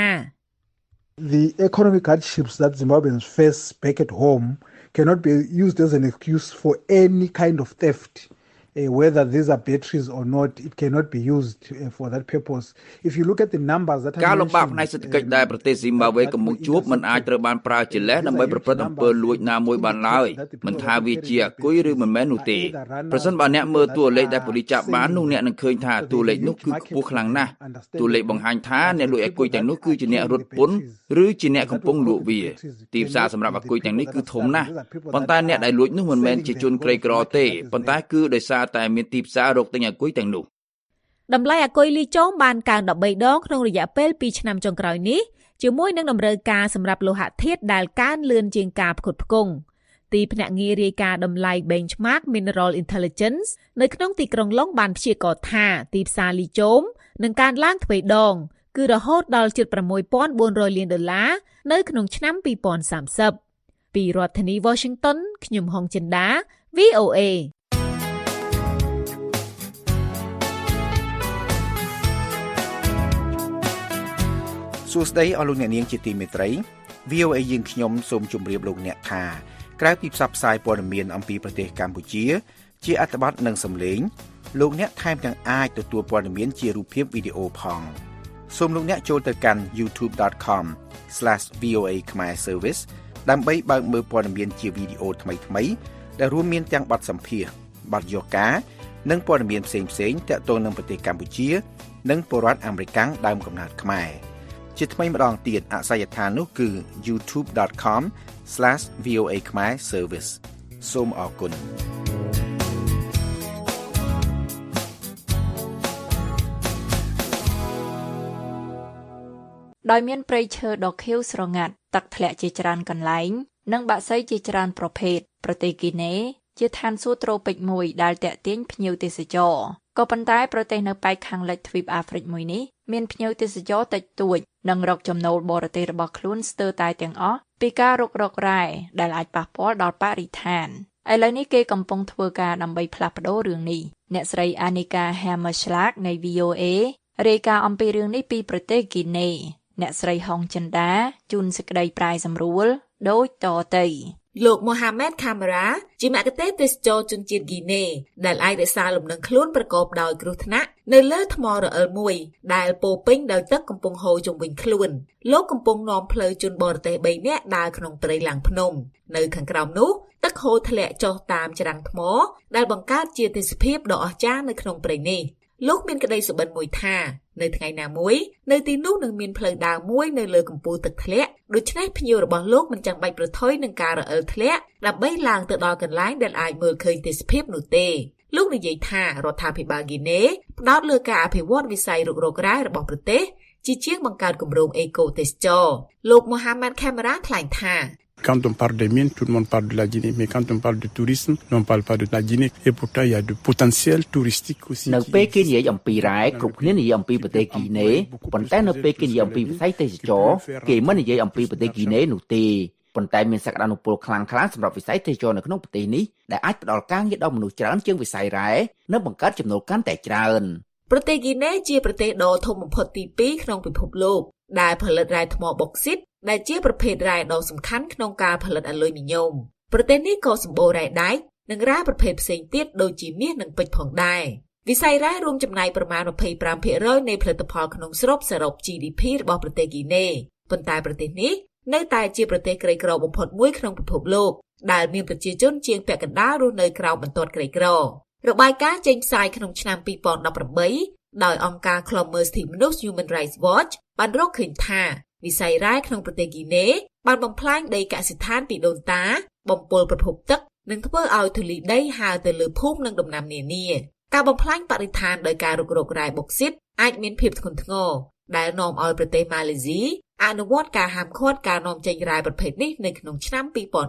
The economic hardships that Zimbabweans face back at home cannot be used as an excuse for any kind of theft. Whether these are batteries or not, it cannot be used for that purpose. If you look at the numbers that ការលំបាកផ្នែកសេដ្ឋកិច្ចដែលប្រទេសស៊ីមបាវេកំពុងជួបមិនអាចត្រូវបានប្រើជាលេសដើម្បីប្រព្រឹត្តអំពើលួចណាមួយបានឡើយមិនថាវាជាអាគុយឬមិនមែននោះទេប្រសិនបើអ្នកមើលតួលេខដែលប៉ូលីសចាប់បាននោះអ្នកនឹងឃើញថាតួលេខនោះគឺខ្ពស់ខ្លាំងណាស់តួលេខបង្ហាញថាអ្នកលួចអាគុយទាំងនោះគឺជាអ្នករត់ពន្ធឬជាអ្នកកំពុងលក់វាទីផ្សារសម្រាប់អាគុយទាំងនេះគឺធំណាស់ប៉ុន្តែអ្នកដែលលួចនោះមិនមែនជាជនក្រីក្រទេប៉ុន្តែគឺដោយសារតែមានទីផ្សាររកទិញអាគុយទាំងនោះតម្លៃអាគុយលីជោមបានកើន13ដងក្នុងរយៈពេល2ឆ្នាំចុងក្រោយនេះជាមួយនឹងតម្រូវការសម្រាប់លោហៈធាតុដែលកើនលឿនជាងការផ្គត់ផ្គង់ទីភ្នាក់ងាររាយការណ៍តម្លៃ Benchmark Mineral Intelligence នៅក្នុងទីក្រុងឡុងបានព្យាករណ៍ថាទីផ្សារលីជោមនឹងកើនឡើងទ្វេដងគឺរហូតដល់ជិត$6,400 លាននៅក្នុងឆ្នាំ2030ពីរដ្ឋធានី Washington ខ្ញុំហុងចិន្តា VOA សួស្តីអស់លោកអ្នកនាងជាទីមេត្រី VOA យើងខ្ញុំសូមជម្រាបលោកអ្នកថាក្រៅពីផ្សព្វផ្សាយព័ត៌មានអំពីប្រទេសកម្ពុជាជាអត្ថបទនិងសំឡេងលោកអ្នកថែមទាំងអាចទទួលព័ត៌មានជារូបភាពវីដេអូផងសូមលោកអ្នកចូលទៅកាន់ youtube.com/VOA Khmer Service ដើម្បីបើកមើលព័ត៌មានជាវីដេអូថ្មីៗដែលរួមមានទាំងបទសម្ភាសន៍បទយកការនិងព័ត៌មានផ្សេងៗទាក់ទងនឹងប្រទេសកម្ពុជានិងពលរដ្ឋអាមេរិកដើមកំណើតខ្មែរជាថ្មីម្ដងទៀតអាសយដ្ឋាននោះគឺ youtube.com/VOA Khmer Service សូមអរគុណដោយមានព្រៃឈើដ៏ខៀវស្រងាត់ទឹកធ្លាក់ជាច្រើនកន្លែងនិងបក្សីជាច្រើនប្រភេទប្រទេសគីណេជាឋានសួគ៌ត្រូពិកមួយដែលទាក់ទាញភ្ញៀវទេសចរក៏ប៉ុន្តែប្រទេសនៅប៉ែកខាងលិចទ្វីបអាហ្វ្រិកមួយនេះមានភ្ញៀវទេសចរតិចតួចនិងរកចំណូលបរទេសរបស់ខ្លួនស្ទើរតែទាំងអស់ពីការរុករករ៉ែដែលអាចប៉ះពាល់ដល់បរិស្ថានឥឡូវនេះគេកំពុងធ្វើការដើម្បីផ្លាស់ប្ដូររឿងនេះអ្នកស្រី Anika Hammerschlag នៃ VOA រាយការណ៍អំពីរឿងនេះពីប្រទេសគីណេអ្នកស្រីហុងចិន្តាជូនសេចក្តីប្រាយសម្រួលដូចតទៅលោក Mohamed Camara ជាមគ្គុទ្ទេសក៍ទេសចរជនជាតិហ្គីណេដែលអាចរក្សាលំនឹងខ្លួនប្រកបដោយគ្រោះថ្នាក់នៅលើថ្មរអិលមួយដែលពោពេញដោយទឹកកំពុងហូរជុំវិញខ្លួនលោកកំពុងនាំផ្លូវជនបរទេស3នាក់ដើរក្នុងព្រៃឡើងភ្នំនៅខាងក្រោមនោះទឹកហូរធ្លាក់ចុះតាមច្រាំងថ្មដែលបង្កើតជាទេសភាពដ៏អស្ចារ្យនៅក្នុងព្រៃនេះលោកមានក្តីសុបិនមួយថានៅថ្ងៃណាមួយនៅទីនោះនឹងមានផ្លូវដើរមួយនៅលើកំពូលទឹកធ្លាក់ដូច្នេះភ្ញៀវរបស់លោកមិនចាំបាច់ប្រថុយនឹងការរអិលធ្លាក់ដើម្បីឡើងទៅដល់កន្លែងដែលអាចមើលឃើញទេសភាពនោះទេលោកនិយាយថារដ្ឋាភិបាលហ្គីណេផ្ដោតលើការអភិវឌ្ឍវិស័យរុករករ៉ែរបស់ប្រទេសជាជាងបង្កើតគម្រោងអេកូទេសចរលោក Mohamed Camara ថ្លែងថា Quand on parle des mines, tout le monde parle de la Guinée. Mais quand on parle de tourisme, on ne parle pas de la Guinée. Et pourtant, il y a de potentiel touristique aussi. នៅពេលគេនិយាយអំពីរ៉ែគ្រប់គ្នានិយាយអំពីប្រទេសហ្គីណេប៉ុន្តែនៅពេលគេនិយាយអំពីវិស័យទេសចរគេមិននិយាយអំពីប្រទេសហ្គីណេនោះទេប៉ុន្តែមានសក្តានុពលខ្លាំងក្លាសម្រាប់វិស័យទេសចរនៅក្នុងប្រទេសនេះដែលអាចផ្ដល់ការងារដល់មនុស្សច្រើនជាងវិស័យរ៉ែនិងបង្កើតចំណូលកាន់តែច្រើនប្រទេសហ្គីណេជាប្រទេសដ៏ធំបំផុតទី2ក្នុងពិភពលោកដែលផលិតរ៉ែថ្មបូកស៊ីតដែលជាប្រភេទរ៉ែដ៏សំខាន់ក្នុងការផលិតអាលុយមីញ៉ូមប្រទេសនេះក៏សម្បូររ៉ែដែកនិងរ៉ែប្រភេទផ្សេងទៀតដូចជាមាសនិងពេជ្រផងដែរវិស័យរ៉ែរួមចំណាយប្រមាណ 25% នៃផលិតផលក្នុងស្រុកសរុប GDP របស់ប្រទេសហ្គីណេប៉ុន្តែប្រទេសនេះនៅតែជាប្រទេសក្រីក្របំផុតមួយក្នុងពិភពលោកដែលមានប្រជាជនជាងពាក់កណ្ដាលរស់នៅក្រោមបន្ទាត់ក្រីក្ររបាយការណ៍ចេញផ្សាយក្នុងឆ្នាំ 2018 ដោយអង្គការឃ្លាំមើលសិទ្ធិមនុស្ស Human Rights Watch បានរកឃើញថាវិស័យរ៉ែក្នុងប្រទេសហ្គីណេបានបំផ្លាញដីកសិដ្ឋានពីដូនតាបំពុលប្រភពទឹកនិងធ្វើឲ្យធូលីដីហើរទៅលើភូមិនិងដំណាំនានាការបំផ្លាញបរិស្ថានដោយការរុករករ៉ែបូកស៊ីតអាចមានភាពធ្ងន់ធ្ងរដែលនាំឲ្យប្រទេសម៉ាឡេស៊ីអនុវត្តការហាមឃាត់ការនាំចេញរ៉ែប្រភេទនេះនៅក្នុងឆ្នាំ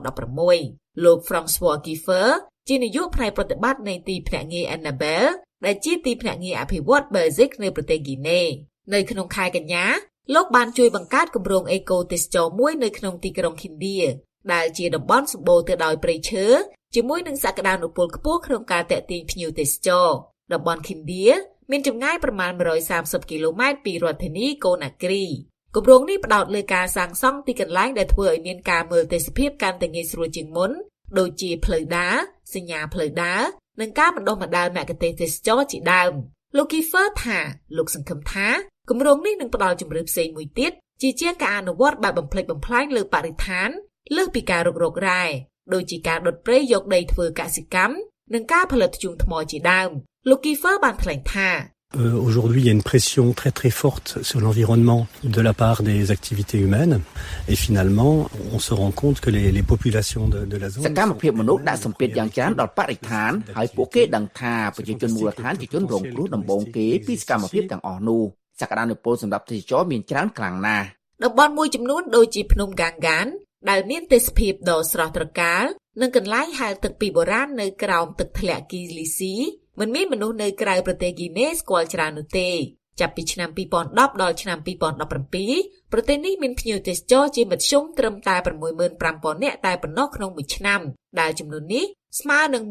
2016 លោក Francois Kiefer ជានាយកផ្នែកប្រតិបត្តិនៃទីភ្នាក់ងារ Annabelle ដែលជាទីភ្នាក់ងារអភិវឌ្ឍ Basic នៅប្រទេសហ្គីណេនៅក្នុងខែកញ្ញាលោកបានជួយបង្កើតគម្រោងអេកូទេសចរមួយនៅក្នុងទីក្រុងឃីនឌាដែលជាតំបន់សម្បូរទៅដោយព្រៃឈើជាមួយនឹងសក្តានុពលខ្ពស់ក្នុងការទាក់ទាញភ្ញៀវទេសចរតំបន់ឃីនឌាមានចម្ងាយប្រមាណ130គីឡូម៉ែត្រពីរដ្ឋធានីកូណាគ្រីគម្រោងនេះផ្ដោតលើការសាងសង់ទីកន្លែងដែលធ្វើឲ្យមានការមើលទេសភាពកាន់តែងាយស្រួលជាងមុនដូចជាផ្លូវដើរសញ្ញាផ្លូវដើរនិងការបណ្ដុះបណ្ដាលមគ្គុទ្ទេសក៍ទេសចរជាដើមលោក Kiefer ថាលោកសង្ឃឹមថាគម្រោងនេះនឹងផ្ដល់ជម្រើសផ្សេងមួយទៀតជាជាងការអនុវត្តបែបបំផ្លិចបំផ្លាញលើបរិស្ថានលើសពីការរុករករ៉ែដូចជាការដុតព្រៃយកដីធ្វើកសិកម្មនិងការផលិតធ្យូងថ្មជាដើមលោក Kiefer បានថ្លែងថា Aujourd'hui, il y a une pression très très forte sur l'environnement de la part des activités humaines et finalement, on se rend compte que les populations de la zone សកម្មភាពមនុស្សដាក់សម្ពាធយ៉ាងច្រើនដល់បរិស្ថានហើយពួកគេដឹងថាប្រជាជនមូលដ្ឋានជាជនរងគ្រោះដំបូងគេពីសកម្មភាពទាំងអស់នោះសក្តានុពលសម្រាប់ទេសចរមានច្រើនខ្លាំងណាស់តំបន់មួយចំនួនដូចជាភ្នំកាងកានដែលមានទេសភាពដ៏ស្រស់ត្រកាលនិងកន្លែងហែលទឹកពីបុរាណនៅក្រោមទឹកធ្លាក់គីលីស៊ីមិនមានមនុស្សនៅក្រៅប្រទេសហ្គីណេស្គាល់ច្រើននោះទេចាប់ពីឆ្នាំ2010ដល់ឆ្នាំ2017ប្រទេសនេះមានភ្ញៀវទេសចរជាមធ្យមត្រឹមតែ 65,000 នាក់តែប៉ុណ្ណោះក្នុងមួយឆ្នាំដែលចំនួននេះស្មើនឹង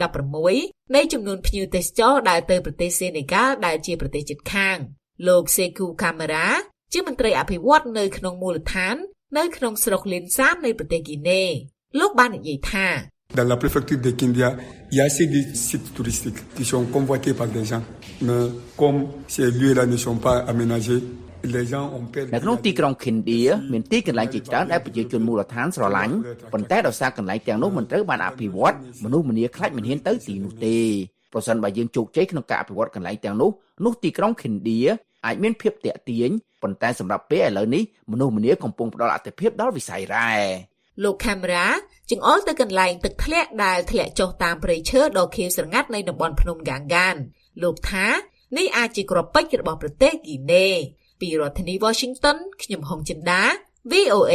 1/16 នៃចំនួនភ្ញៀវទេសចរដែលទៅប្រទេសសេនេហ្កាល់ដែលជាប្រទេសជិតខាងលោក Sekou Camara ជាមន្ត្រីអភិវឌ្ឍនៅក្នុងមូលដ្ឋាននៅក្នុងស្រុកលៀនសាននៃប្រទេសហ្គីណេលោកបាននិយាយថា Dans la préfecture de Kindia, il y a assez de sites touristiques qui sont convoités par des gens. Mais comme ces lieux-là ne sont pas aménagés, les gens ont peur. នៅក្នុងទីក្រុង Kindia មានទីកន្លែងជាច្រើនដែលប្រជាជនមូលដ្ឋានស្រឡាញ់ប៉ុន្តែដោយសារកន្លែងទាំងនោះមិនត្រូវបានអភិវឌ្ឍមនុស្សម្នាខ្លាចមិនហ៊ានទៅទីនោះទេប្រសិនបើយើងជោគជ័យក្នុងការអភិវឌ្ឍកន្លែងទាំងនោះទីក្រុង Kindia អាចមានភាពទាក់ទាញប៉ុន្តែសម្រាប់ពេលឥឡូវនេះមនុស្សម្នាកំពុងផ្ដល់អាទិភាពដល់វិស័យរ៉ែលោក Camera ចង្អុលទៅកន្លែងទឹកធ្លាក់ដែលធ្លាក់ចុះតាមព្រៃឈើដ៏ខៀវស្រងាត់នៃតំបន់ភ្នំកាងកានលោកថានេះអាចជាគ្រាប់ពេជ្ររបស់ប្រទេសហ្គីណេពីរដ្ឋធានី Washington ខ្ញុំហុងចិន្តា VOA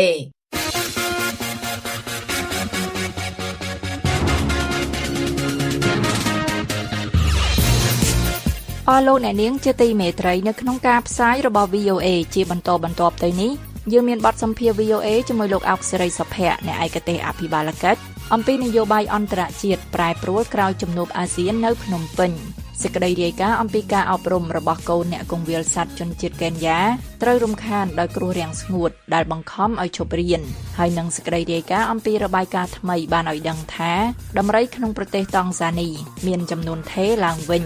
អស់លោកអ្នកនាងជាទីមេត្រីនៅក្នុងការផ្សាយរបស់ VOA ជាបន្តបន្ទាប់ទៅនេះយើងមានបទសម្ភាសន៍ VOA ជាមួយលោកអោកសេរីសុភ័ក្រអ្នកឯកទេសអភិបាលកិច្ចអំពីនយោបាយអន្តរជាតិប្រែប្រួលក្រោយជំនួបអាស៊ាននៅភ្នំពេញសេចក្តីរាយការណ៍អំពីការអប់រំរបស់កូនអ្នកគង្វាលសត្វជនជាតិកេនយ៉ាត្រូវរំខានដោយគ្រោះរាំងស្ងួតដែលបង្ខំឲ្យឈប់រៀនហើយនឹងសេចក្តីរាយការណ៍អំពីរបាយការណ៍ថ្មីបានឲ្យដឹងថាដំរីក្នុងប្រទេសតង់ហ្សានីមានចំនួនថេរឡើងវិញ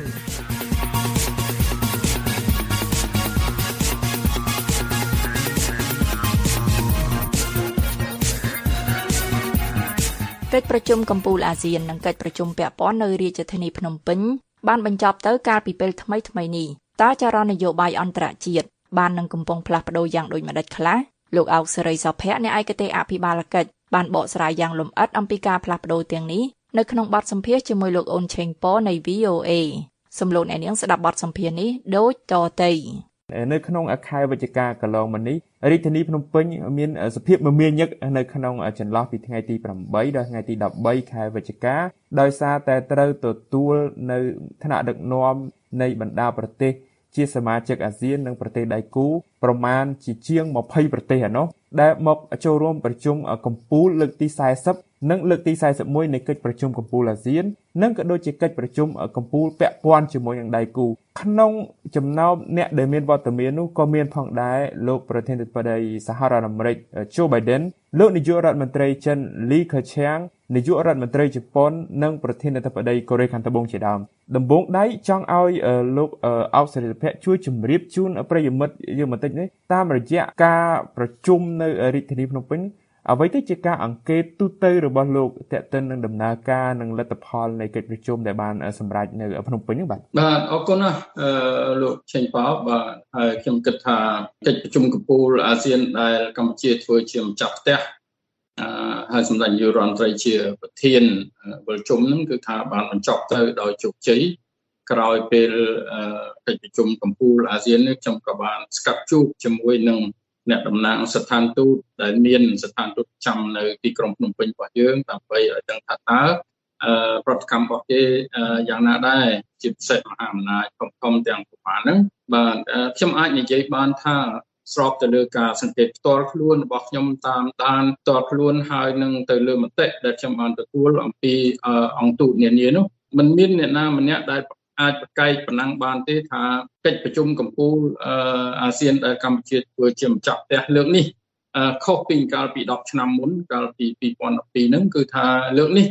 កិច្ចប្រជុំកំពូលអាស៊ាននិងកិច្ចប្រជុំពាក់ព័ន្ធនៅរាជធានីភ្នំពេញបានបញ្ចប់ទៅកាលពីពេលថ្មីនេះតើចរន្តនយោបាយអន្តរជាតិបាននឹងកំពុងផ្លាស់ប្ដូរយ៉ាងដូចម្តេចខ្លះលោកអោកសេរីសុភ័ក្រអ្នកឯកទេសអភិបាលកិច្ចបានបកស្រាយយ៉ាងលម្អិតអំពីការផ្លាស់ប្ដូរទាំងនេះនៅក្នុងបទសម្ភាសន៍ជាមួយលោកអូនឆេងប៉នៃ VOA សូមលោកអ្នកនាងស្ដាប់បទសម្ភាសន៍នេះដូចតទៅនៅក្នុងខែវិច្ឆិកាកន្លងមកនេះរាជធានីភ្នំពេញមានសភាពមមាញឹកនៅក្នុងចន្លោះពីថ្ងៃទី8ដល់ថ្ងៃទី13ខែវិច្ឆិកាដោយសារតែត្រូវទទួលនៅថ្នាក់ដឹកនាំនៃបណ្ដាប្រទេសជាសមាជិកអាស៊ាននិងប្រទេសដៃគូប្រមាណជាង20ប្រទេសឯណោះដែលមកចូលរួមប្រជុំកំពូលលើកទី40និងលើកទី41នៃកិច្ចប្រជុំកំពូលអាស៊ាននិងក៏ដូចជាកិច្ចប្រជុំកំពូលពាក់ព័ន្ធជាមួយនឹងដៃគូក្នុងចំណោមអ្នកដែលមានវត្តមាននោះក៏មានផងដែរលោកប្រធានាធិបតីសហរដ្ឋអាមេរិក Joe Biden លោកនាយករដ្ឋមន្ត្រីចិន Li Keqiang នាយករដ្ឋមន្ត្រីជប៉ុននិងប្រធានាធិបតីកូរ៉េខាងត្បូងជាដើមដំបូងដៃចង់ឲ្យលោកអោកសេរីសុភ័ក្រជួយជម្រាបជូនប្រិយមិត្តយើងបន្តិចនេះតាមរយៈការប្រជុំនៅរាជធានីភ្នំពេញអ្វីទៅជាការអង្កេតទូទៅរបស់លោកតេតិននឹងដំណើរការនិងលទ្ធផលនៃកិច្ចប្រជុំដែលបានសម្រេចនៅភ្នំពេញហ្នឹងបាទអរគុណណាស់លោកឆេងប៉ោបាទហើយខ្ញុំគិតថាកិច្ចប្រជុំកំពូលអាស៊ានដែលកម្ពុជាធ្វើជាម្ចាស់ផ្ទះហើយសម្ដេចនាយករដ្ឋមន្ត្រីជាប្រធានវិលជុំហ្នឹងគឺថាបានបញ្ចប់ទៅដោយជោគជ័យក្រោយពេលកិច្ចប្រជុំកំពូលអាស៊ាននេះខ្ញុំក៏បានស្កាត់ជួបជាមួយនឹងអ្នកតំណាងស្ថានទូតដែលមានស្ថានទូតចាំនៅទីក្រុងភ្នំពេញរបស់យើងដើម្បីឲ្យដឹងថាតើប្រតិកម្មរបស់គេយ៉ាងណាដែរជាពិសេសមហាអំណាចធំៗទាំងប្រមាណហ្នឹងបាទខ្ញុំអាចនិយាយបានថាស្របទៅលើការសង្កេតផ្ទាល់ខ្លួនរបស់ខ្ញុំតាមដានផ្ទាល់ខ្លួនហើយនឹងទៅលើមតិដែលខ្ញុំបានទទួលអំពីអង្គទូតនានានោះមិនមានអ្នកណាម្នាក់ដែលអាចប្រកែកប៉ុណ្ណឹងបានទេថាកិច្ចប្រជុំកំពូលអាស៊ានដែលកម្ពុជាធ្វើជាម្ចាស់ផ្ទះលើកនេះខុសពីកាលពី10ឆ្នាំមុនកាលពី2012ហ្នឹងគឺថាលើកនេះ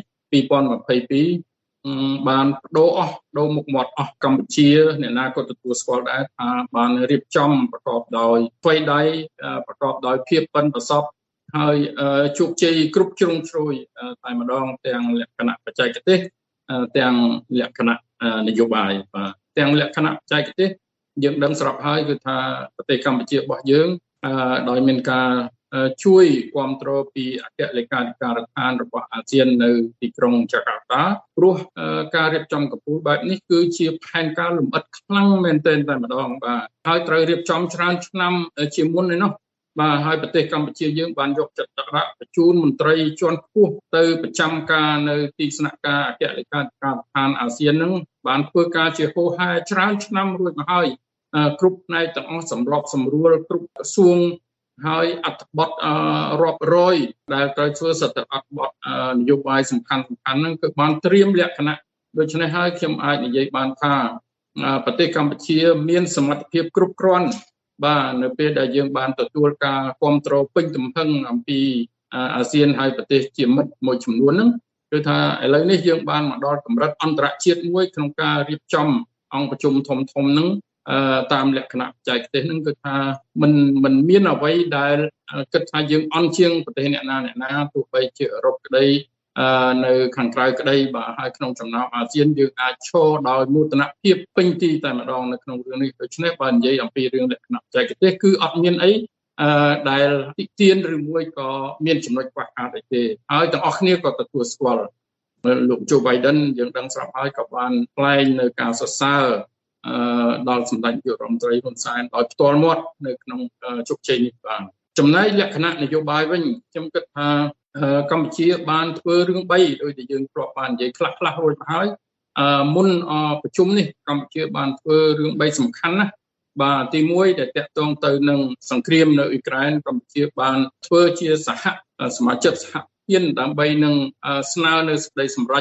2022បានដូរមុខមាត់អស់កម្ពុជាអ្នកណាក៏ទទួលស្គាល់ដែរថាបានរៀបចំប្រកបដោយថ្មីដៃប្រកបដោយភាពប៉ិនប្រសប់ហើយជោគជ័យគ្រប់ជ្រុងជ្រោយតែម្ដងទាំងលក្ខណៈបច្ចេកទេសទាំងលក្ខណៈនយោបាយបាទទាំងលក្ខណៈបច្ចេកទេសយើងដឹងស្រាប់ហើយគឺថាប្រទេសកម្ពុជារបស់យើងដោយមានការជួយគ្រប់គ្រងពីអគ្គលេខាធិការដ្ឋានរបស់អាស៊ាននៅទីក្រុងចាកាតាព្រោះការរៀបចំកំពូលបែបនេះគឺជាផែនការលម្អិតខ្លាំងមែនទែនតែម្ដងបាទហើយត្រូវរៀបចំច្រើនឆ្នាំជាមុនឯនោះបាទហើយប្រទេសកម្ពុជាយើងបានយកចិត្តទុកដាក់បញ្ជូនមន្ត្រីជាន់ខ្ពស់ទៅប្រចាំការនៅទីស្នាក់ការអគ្គលេខាធិការដ្ឋានអាស៊ានហ្នឹងបានធ្វើការជាហូរហែច្រើនឆ្នាំរួចមកហើយគ្រប់ផ្នែកទាំងអស់សម្របសម្រួលគ្រប់ក្រសួងហើយអត្ថបទរាប់រយដែលត្រូវធ្វើសតអត្ថបទនយោបាយសំខាន់ហ្នឹងគឺបានត្រៀមលក្ខណៈដូច្នេះហើយខ្ញុំអាចនិយាយបានថាប្រទេសកម្ពុជាមានសមត្ថភាពគ្រប់គ្រាន់បាទនៅពេលដែលយើងបានទទួលការគ្រប់គ្រងពេញទំហឹងអំពីអាស៊ានហើយប្រទេសជាមិត្តមួយចំនួនហ្នឹងគឺថាឥឡូវនេះយើងបានមកដល់កម្រិតអន្តរជាតិមួយក្នុងការរៀបចំអង្គប្រជុំធំៗហ្នឹងតាមលក្ខណៈបច្ចេកទេសហ្នឹងគឺថាมันមានអ្វីដែលគិតថាយើងអន់ជាងប្រទេសអ្នកណាទោះបីជាអឺរ៉ុបក្តីនៅខាងក្រៅក្តីបាទហើយក្នុងចំណោមអាស៊ានយើងអាចឈរដោយមោទនភាពពេញទីតែម្ដងនៅក្នុងរឿងនេះដូច្នេះបើនិយាយអំពីរឿងលក្ខណៈបច្ចេកទេសគឺអត់មានអីដែលតិទៀនឬមួយក៏មានចំណុចខ្វះខាតអីទេហើយទាំងអស់គ្នាក៏ទទួលស្គាល់លោក Joe Biden យើងដឹងស្រាប់ហើយក៏បានថ្លែងនៅការសរសើរដល់សម្ដេចនាយករដ្ឋមន្ត្រីហ៊ុនសែនដោយផ្ទាល់មាត់នៅក្នុងជោគជ័យនេះបានចំណែកលក្ខណៈនយោបាយវិញខ្ញុំគិតថាកម្ពុជាបានធ្វើរឿង3ដោយតែយើងធ្លាប់បាននិយាយខ្លះរួចមកហើយមុនប្រជុំនេះកម្ពុជាបានធ្វើរឿង3សំខាន់ណាបាទទី1ដែលតាក់ទងទៅនឹងសង្គ្រាមនៅអ៊ុយក្រែនកម្ពុជាបានធ្វើជាសមាជិកសហភាពដើម្បីនឹងស្នើនៅសេចក្តីសម្រេច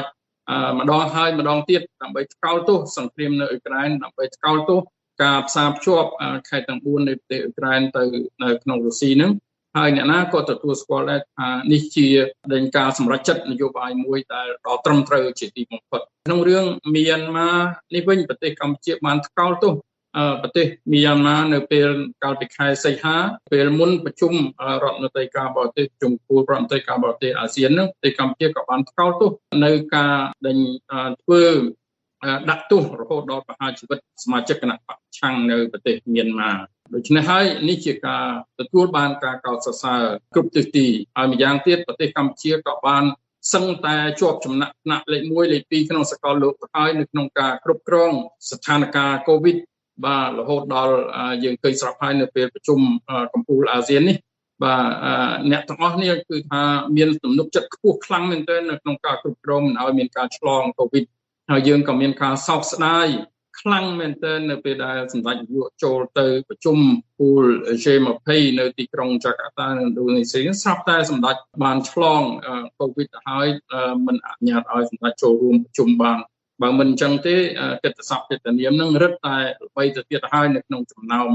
ម្ដងហើយម្ដងទៀតដើម្បីថ្កោលទោសសង្គ្រាមនៅអ៊ុយក្រែនដើម្បីថ្កោលទោសការផ្សារភ្ជាប់ខេត្តទាំង4នៃប្រទេសអ៊ុយក្រែនទៅនៅក្នុងរុស្ស៊ីហ្នឹងហើយអ្នកណាក៏ទទួលស្គាល់ដែរថានេះជាការសម្រេចចិត្តនយោបាយមួយដែលដ៏ត្រឹមត្រូវជាទីបំផុតក្នុងរឿងមីយ៉ាន់ម៉ានេះវិញប្រទេសកម្ពុជាបានថ្កោលទោសប្រទេសមីយ៉ាន់ម៉ានៅពេលកាលពីខែសីហាពេលមុនប្រជុំរដ្ឋមន្ត្រីការបរទេសជុំគូរដ្ឋមន្ត្រីការបរទេសអាស៊ានហ្នឹងប្រទេសកម្ពុជាក៏បានថ្កោលទោសនៅការធ្វើដាក់ទោសរហូតដល់ប្រហារជីវិតសមាជិកគណៈបកប្រឆាំងនៅប្រទេសមីយ៉ាន់ម៉ាដូច្នេះហើយនេះជាការទទួលបានការកោតសរសើរគ្រប់ទិសទីហើយម្យ៉ាងទៀតប្រទេសកម្ពុជាក៏បានសឹងតែជាប់ចំណាត់ថ្នាក់លេខ1លេខ2ក្នុងសកលលោកទៅហើយនៅក្នុងការគ្រប់គ្រងស្ថានភាព COVID បាទរហូតដល់យើងឃើញស្រាប់ហើយនៅពេលប្រជុំកំពូលអាស៊ាននេះបាទអ្នកទាំងអស់នេះគឺថាមានទំនុកចិត្តខ្ពស់ខ្លាំងមែនទែននៅក្នុងការគ្រប់គ្រងមិនឲ្យមានការឆ្លង COVID ហើយយើងក៏មានការសោកស្ដាយខ្លាំងមែនទែននៅពេលដែលសម្ដេចនាយកចូលទៅប្រជុំពូល G20 នៅទីក្រុងចាកាតានៅឥណ្ឌូនេស៊ីស្រាប់តែសម្ដេចបានឆ្លង COVID ទៅហើយមិនអនុញ្ញាតឲ្យសម្ដេចចូលរួមប្រជុំបានបើមិនអញ្ចឹងទេកិត្តិស័ព្ទកិត្តិនាមនឹងរឹតតែល្បីទៅទៀតហើយនៅក្នុងចំណោម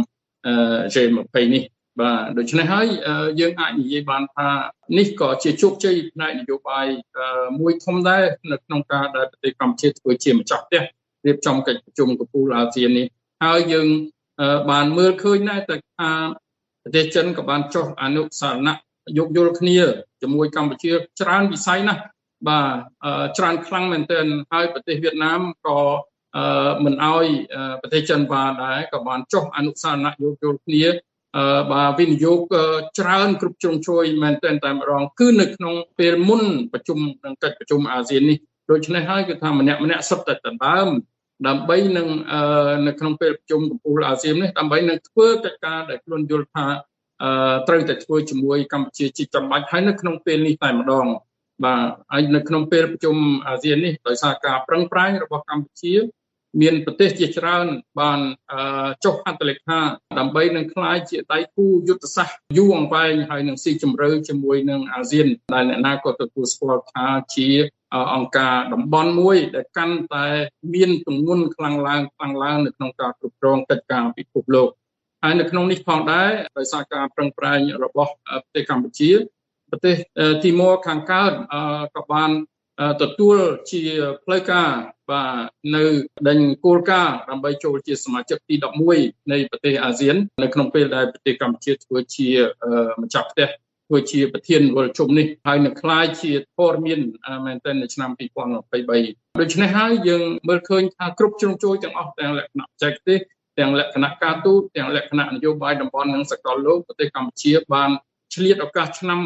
G20 នេះបាទដូច្នេះហើយយើងអាចនិយាយបានថានេះក៏ជាជោគជ័យផ្នែកនយោបាយមួយធំដែរនៅក្នុងការដែលប្រទេសកម្ពុជាធ្វើជាម្ចាស់ផ្ទះរៀបចំកិច្ចប្រជុំកំពូលអាស៊ាននេះហើយយើងបានមើលឃើញដែរតែថាប្រទេសចិនក៏បានចុះអនុសារណៈយោគយល់គ្នាជាមួយកម្ពុជាច្រើនវិស័យណាស់បាទច្រើនខ្លាំងមែនទែនហើយប្រទេសវៀតណាមក៏មិនអោយប្រទេសចិនបានដែរក៏បានចុះអនុសារណៈយោគយល់គ្នាបាទវិនិយោគច្រើនគ្រប់ជ្រុងជ្រោយមែនទែនតែម្ដងគឺនៅក្នុងពេលមុនប្រជុំនឹងកិច្ចប្រជុំអាស៊ាននេះដូច្នេះហើយគឺថាម្នាក់សុទ្ធតែដណ្ដើមដើម្បីនឹងនៅក្នុងពេលប្រជុំកំពូលអាស៊ាននេះដើម្បីនឹងធ្វើកិច្ចការដែលខ្លួនយល់ថាត្រូវតែធ្វើជាមួយកម្ពុជាជាចាំបាច់ហើយនៅក្នុងពេលនេះតែម្ដងបាទហើយនៅក្នុងពេលប្រជុំអាស៊ាននេះដោយសារការប្រឹងប្រែងរបស់កម្ពុជាមានប្រទេសជាច្រើនបានចុះហត្ថលេខាដើម្បីនឹងក្លាយជាដៃគូយុទ្ធសាស្ត្រយូរអង្វែងហើយនឹងស៊ីជម្រៅជាមួយនឹងអាស៊ានដែលអ្នកណាក៏ទទួលស្គាល់ថាជាអង្គការតំបន់មួយដែលកាន់តែមានទម្ងន់ខ្លាំងឡើងនៅក្នុងការគ្រប់គ្រងកិច្ចការពិភពលោកហើយនៅក្នុងនេះផងដែរដោយសារការប្រឹងប្រែងរបស់ប្រទេសកម្ពុជាប្រទេសទីម៉ូខាងកើតក៏បានទទួលជាផ្លូវការបាទនៅដេញគោលការណ៍ដើម្បីចូលជាសមាជិកទី11នៃប្រទេសអាស៊ាននៅក្នុងពេលដែលប្រទេសកម្ពុជាធ្វើជាម្ចាស់ផ្ទះធ្វើជាប្រធានវល់ជុំនេះហើយនឹងក្លាយជាព័ត៌មានមែនទែននៅឆ្នាំ2023ដូច្នេះហើយយើងមើលឃើញថាគ្រប់ជ្រុងជ្រោយទាំងអស់ទាំងលក្ខណៈបច្ចេកទេសទាំងលក្ខណៈការទូតទាំងលក្ខណៈនយោបាយតំបន់និងសកលលោកប្រទេសកម្ពុជាបានឆ្លៀតឱកាសឆ្នាំ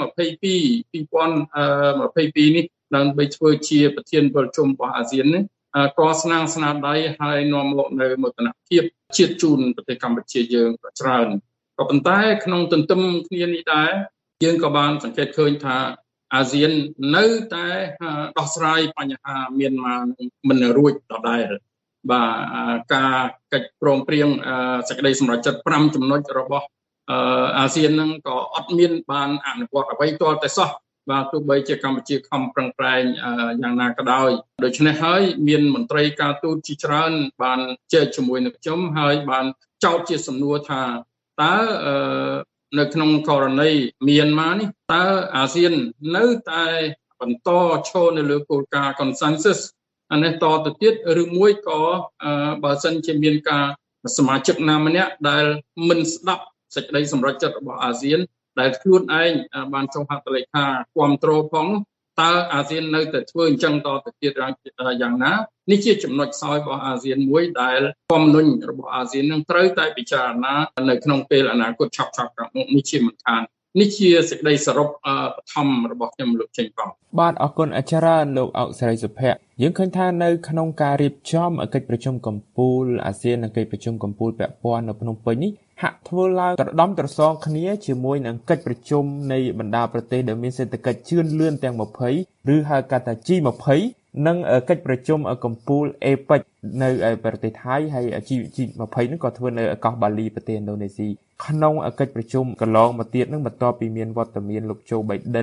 2022នេះដើម្បីធ្វើជាប្រធានវល់ជុំរបស់អាស៊ាននេះកស្នាដៃហើយនាំមកនៅមោទនភាពជាតិជូនប្រទេសកម្ពុជាយើងក៏ច្រើនក៏ប៉ុន្តែក្នុងទន្ទឹមគ្នានេះដែរយើងក៏បានសង្កេតឃើញថាអាស៊ាននៅតែដោះស្រាយបញ្ហាមានមិនរួចដដែលបាទការកិច្ចព្រមព្រៀងសេចក្តីសម្រេចចិត្ត5ចំណុចរបស់អាស៊ានហ្នឹងក៏អត់មានបានអនុវត្តអ្វីទាល់តែសោះបាទទោះបីជាកម្ពុជាខំប្រឹងប្រែងយ៉ាងណាក៏ដោយដូច្នេះហើយមានមន្ត្រីការទូតជាច្រើនបានជែកជាមួយនឹងខ្ញុំហើយបានចោទជាសំណួរថាតើនៅក្នុងករណីមីយ៉ាន់ម៉ានេះតើអាស៊ាននៅតែបន្តឈរនៅលើគោលការណ៍ consensus អានេះតទៅទៀតឬមួយក៏បើសិនជាមានការសមាជិកណាម្នាក់ដែលមិនស្ដាប់សេចក្តីសម្រេចចិត្តរបស់អាស៊ានដែលខ្លួនឯងបានចុះហត្ថលេខាគាំទ្រផងតើអាស៊ាននៅតែធ្វើអញ្ចឹងតទៅទៀតយ៉ាងណានេះជាចំណុចខ្សោយរបស់អាស៊ានមួយដែលធម្មនុញ្ញរបស់អាស៊ាននឹងត្រូវតែពិចារណានៅក្នុងពេលអនាគតឆាប់ខាងមុខនេះជាមិនខាននេះជាសេចក្តីសរុបបឋមរបស់ខ្ញុំលោកចេញផងបាទអរគុណអចារ្យលោកអុកសេរីសុភ័ក្រយើងឃើញថានៅក្នុងការរៀបចំកិច្ចប្រជុំកំពូលអាស៊ាននិងកិច្ចប្រជុំកំពូលពាក់ព័ន្ធនៅភ្នំពេញនេះហាក់ធ្វើឡើងត្រដំត្រសងគ្នាជាមួយនឹងកិច្ចប្រជុំនៃបណ្ដាប្រទេសដែលមានសេដ្ឋកិច្ចជឿនលឿនទាំង20ឬហៅកាត់ថា G20 និងកិច្ចប្រជុំកំពូល APEC នៅប្រទេសថៃហើយ G20 ហ្នឹងក៏ធ្វើនៅកោះបាលីប្រទេសឥណ្ឌូនេស៊ីក្នុងកិច្ចប្រជុំកន្លងមកទៀតនឹងបន្ទាប់ពីមានវត្តមានលោកโจ Biden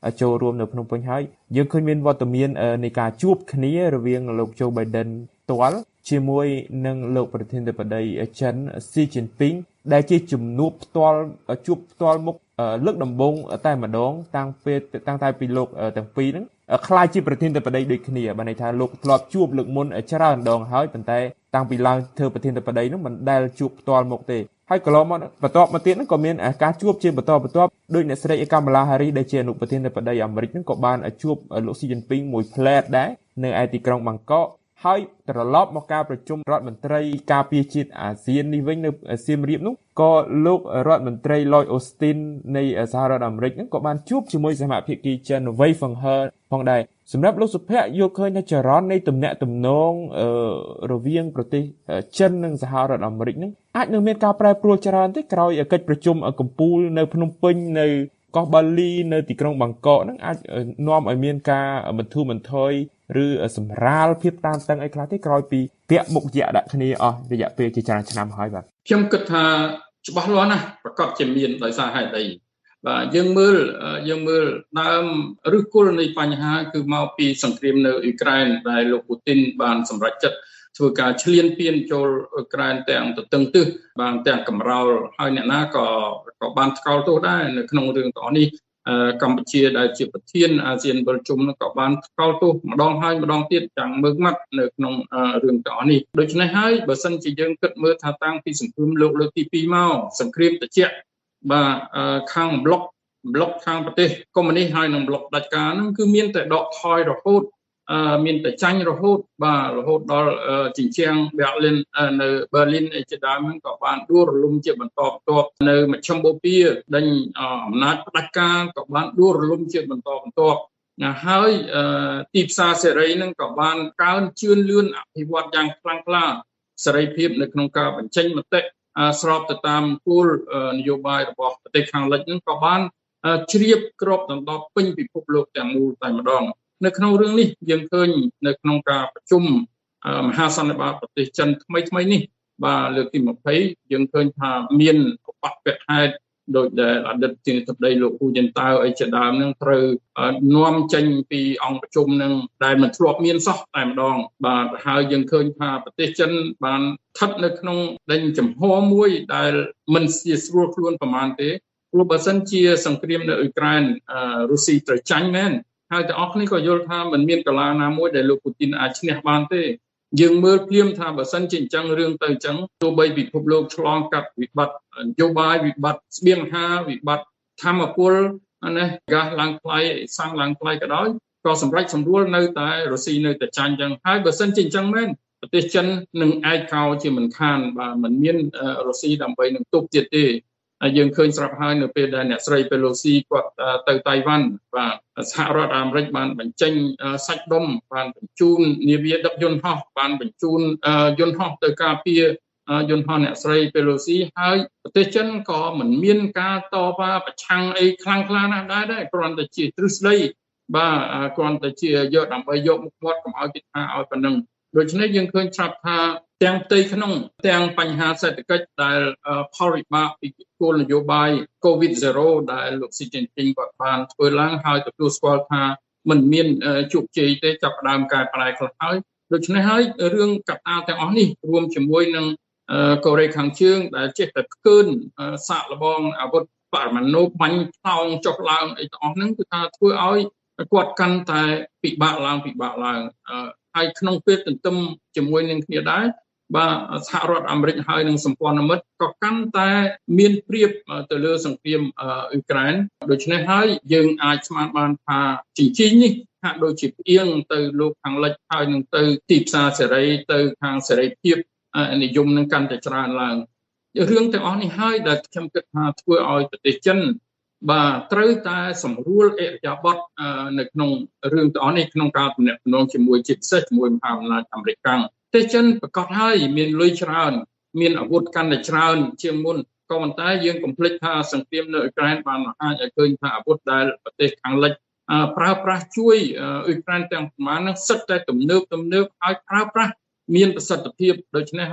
ចូលរួមនៅភ្នំពេញហើយយើងឃើញមានវត្តមាននៃការជួបគ្នារវាងលោក Joe Biden ផ្ទាល់ជាមួយនឹងលោកប្រធានាធិបតីចិន Xi Jinping ដែលជាជំនួបផ្ទាល់ជួបផ្ទាល់មុខលើកដំបូងតែម្ដងតាំងតែពីលោកទាំងពីរហ្នឹងខ្លាចជាប្រធានាធិបតីដូចគ្នាបានន័យថាលោកធ្លាប់ជួបលើកមុនច្រើនដងហើយប៉ុន្តែតាំងពីឡើងធ្វើប្រធានាធិបតីហ្នឹងមិនដែលជួបផ្ទាល់មុខទេហើយកន្លងមកបន្ទាប់មកទៀតហ្នឹងក៏មានការជួបជាបន្តបន្ទាប់ដោយអ្នកស្រីKamala Harrisដែលជាអនុប្រធានាធិបតីអាមេរិកហ្នឹងក៏បានជួបលោក Xi Jinping មួយផ្លែតដែរនៅឯទីក្រុងបាងកកហើយត្រឡប់មកការប្រជុំរដ្ឋមន្ត្រីការពារជាតិអាស៊ាននេះវិញនៅសៀមរាបនោះក៏លោករដ្ឋមន្ត្រី Lloyd Austin នៃសហរដ្ឋអាមេរិកហ្នឹងក៏បានជួបជាមួយសហភាគីចិន Wei Fenghe ផងដែរសម្រាប់លោកសុភ័ក្រយកឃើញថាចរន្តនៃទំនាក់ទំនងរវាងប្រទេសចិននិងសហរដ្ឋអាមេរិកហ្នឹងអាចនឹងមានការប្រែប្រួលច្រើនទេក្រោយកិច្ចប្រជុំកំពូលនៅភ្នំពេញនៅកោះបាលីនៅទីក្រុងបាងកកហ្នឹងអាចនាំឲ្យមានការបន្ធូរបន្ថយឬសម្រាលភាពតានតឹងអីខ្លះទេក្រោយពីពាក់មុខយៈដាក់គ្នាអស់រយៈពេលជាច្រើនឆ្នាំហើយបាទខ្ញុំគិតថាច្បាស់លាស់ណាស់ប្រកាសជាមានដោយសារហេតុអីបាទយើងមើលដើមឫសគល់នៃបញ្ហាគឺមកពីសង្គ្រាមនៅអ៊ុយក្រែនដែលលោកពូទីនបានសម្រេចចិត្តធ្វើការឈ្លានពានចូលអ៊ុយក្រែនទាំងទទឹងទឹះបានទាំងកំរោលហើយអ្នកណាក៏បានថ្កោលទោសដែរនៅក្នុងរឿងទាំងនេះកម្ពុជាដែលជាប្រធានអាស៊ានវិលជុំក៏បានថ្កោលទោសម្ដងហើយម្ដងទៀតយ៉ាងមើងម៉ាត់នៅក្នុងរឿងទាំងនេះដូច្នេះហើយបើសិនជាយើងគិតមើលថាតាំងពីសង្គ្រាមលោកលើកទី2មកសង្គ្រាមត្រជាក់បាទខាងប្លុកខាងប្រទេសកុម្មុយនីសហើយនឹងប្លុកផ្ដាច់ការហ្នឹងគឺមានតែដកថយរហូតមានតែចាញ់រហូតបាទរហូតដល់ជញ្ជាំងបែលីននៅ Berlin ជាដើមហ្នឹងក៏បានដួលរលំជាបន្តបន្ទាប់នៅមជ្ឈមបូព៌ាដេញអំណាចផ្ដាច់ការក៏បានដួលរលំជាបន្តបន្ទាប់ហើយទីផ្សារសេរីហ្នឹងក៏បានកើនជឿនលឿនអភិវឌ្ឍយ៉ាងខ្លាំងក្លាសេរីភាពនៅក្នុងការបញ្ចេញមតិស្របទៅតាមគោលនយោបាយរបស់ប្រទេសខាងលិចហ្នឹងក៏បានជ្រាបគ្របដណ្ដប់ពេញពិភពលោកទាំងមូលតែម្ដងនៅក្នុងរឿងនេះយើងឃើញនៅក្នុងការប្រជុំមហាសន្និបាតប្រទេសចិនថ្មីនេះបាទលើកទី20យើងឃើញថាមានឧបទ្ទវហេតុដោយដែលអតីតប្រធានាធិបតីលោកហ៊ូយិនតាវអីជាដើមនឹងត្រូវនាំចេញពីអង្គប្រជុំនឹងដែលមិនធ្លាប់មានសោះតែម្ដងបាទហើយយើងឃើញថាប្រទេសចិនបានស្ថិតនៅក្នុងដេញចំហមួយដែលមិនស្រួលខ្លួនប្រហែលទេព្រោះបើសិនជាសង្គ្រាមនៅអ៊ុយក្រែនរុស្ស៊ីត្រូវចាញ់មែនហើយទាំងអស់គ្នាក៏យល់ថាมันមានកលាណាមួយដែលលោកពូទីនអាចឈ្នះបានទេយើងមើលភ្លាមថាបើសិនជាអញ្ចឹងរឿងទៅអញ្ចឹងទោះបីពិភពលោកឆ្លងកាត់វិបត្តិនយោបាយវិបត្តិស្បៀងអាហារវិបត្តិធម្មពលណាហ្គាសឡើងថ្លៃសាំងឡើងថ្លៃក៏ដោយក៏សម្រេចសម្រួលនៅតែរុស្ស៊ីនៅតែចាញ់អញ្ចឹងហើយបើសិនជាអញ្ចឹងមែនប្រទេសចិននឹងឯកកោជាមិនខានបាទមិនមានរុស្ស៊ីដើម្បីនឹងទប់ទៀតទេហើយយើងឃើញស្រាប់ហើយនៅពេលដែលអ្នកស្រី Pelosi គាត់ទៅតៃវ៉ាន់បាទសហរដ្ឋអាមេរិកបានបញ្ចេញសាច់ដុំបានបញ្ជូននាវាដឹកយន្តហោះបានបញ្ជូនយន្តហោះទៅការពារយន្តហោះអ្នកស្រី Pelosi ហើយប្រទេសចិនក៏មិនមានការតវ៉ាប្រឆាំងអីខ្លាំងក្លាណាស់ដែរគ្រាន់តែជាទ្រឹស្ដីបាទគ្រាន់តែជាយកដើម្បីយកមុខមាត់កុំឲ្យគេថាឲ្យប៉ុណ្ណឹងដូច្នេះយើងឃើញស្រាប់ថាទាំងផ្ទៃក្នុងទាំងបញ្ហាសេដ្ឋកិច្ចដែលផលវិបាកពីគោលនយោបាយ COVID-0 ដែលលោកស៊ីជីនពីងគាត់បានធ្វើឡើងហើយទទួលស្គាល់ថាមិនមានជោគជ័យទេចាប់ផ្ដើមកែប្រែខ្លះហើយដូច្នេះហើយរឿងកត្តាទាំងអស់នេះរួមជាមួយនឹងកូរ៉េខាងជើងដែលចេះតែផ្កើនសាកល្បងអាវុធបរមាណូបាញ់ផ្លោងចុះឡើងអីទាំងអស់ហ្នឹងគឺថាធ្វើឲ្យគាត់កាន់តែពិបាកឡើងហើយក្នុងពេលទន្ទឹមជាមួយនឹងគ្នាដែរបាទសហរដ្ឋអាមេរិកហើយនឹងសម្ព័ន្ធមិត្តក៏កាន់តែមានព្រៀបទៅលើសង្គ្រាមអ៊ុយក្រែនដូច្នេះហើយយើងអាចស្មានបានថាជញ្ជីងនេះហាក់ដូចជាផ្អៀងទៅលោកខាងលិចហើយនឹងទៅទីផ្សារសេរីទៅខាងសេរីភាពនិយមនឹងកាន់តែច្រើនឡើងរឿងទាំងអស់នេះហើយដែលខ្ញុំគិតថាធ្វើឲ្យប្រទេសចិនបាទត្រូវតែសម្រួលអរិយាប័ត្រនៅក្នុងរឿងទាំងអស់នេះក្នុងការទំនាក់ទំនងជាមួយជាពិសេសជាមួយមហាអំណាចអាមេរិកប្រទេសចិនប្រកាសហើយមានលុយច្រើនមានអាវុធកាន់តែច្រើនជាងមុនក៏ប៉ុន្តែយើងកុំភ្លេចថាសង្គ្រាមនៅអ៊ុយក្រែនបានបង្ហាញឲ្យឃើញថាអាវុធដែលប្រទេសខាងលិចប្រើប្រាស់ជួយអ៊ុយក្រែនទាំងប្រមាណនឹងសិតតែទំនើបហើយប្រើប្រាស់មានប្រសិទ្ធភាពដូច្នេះហើយ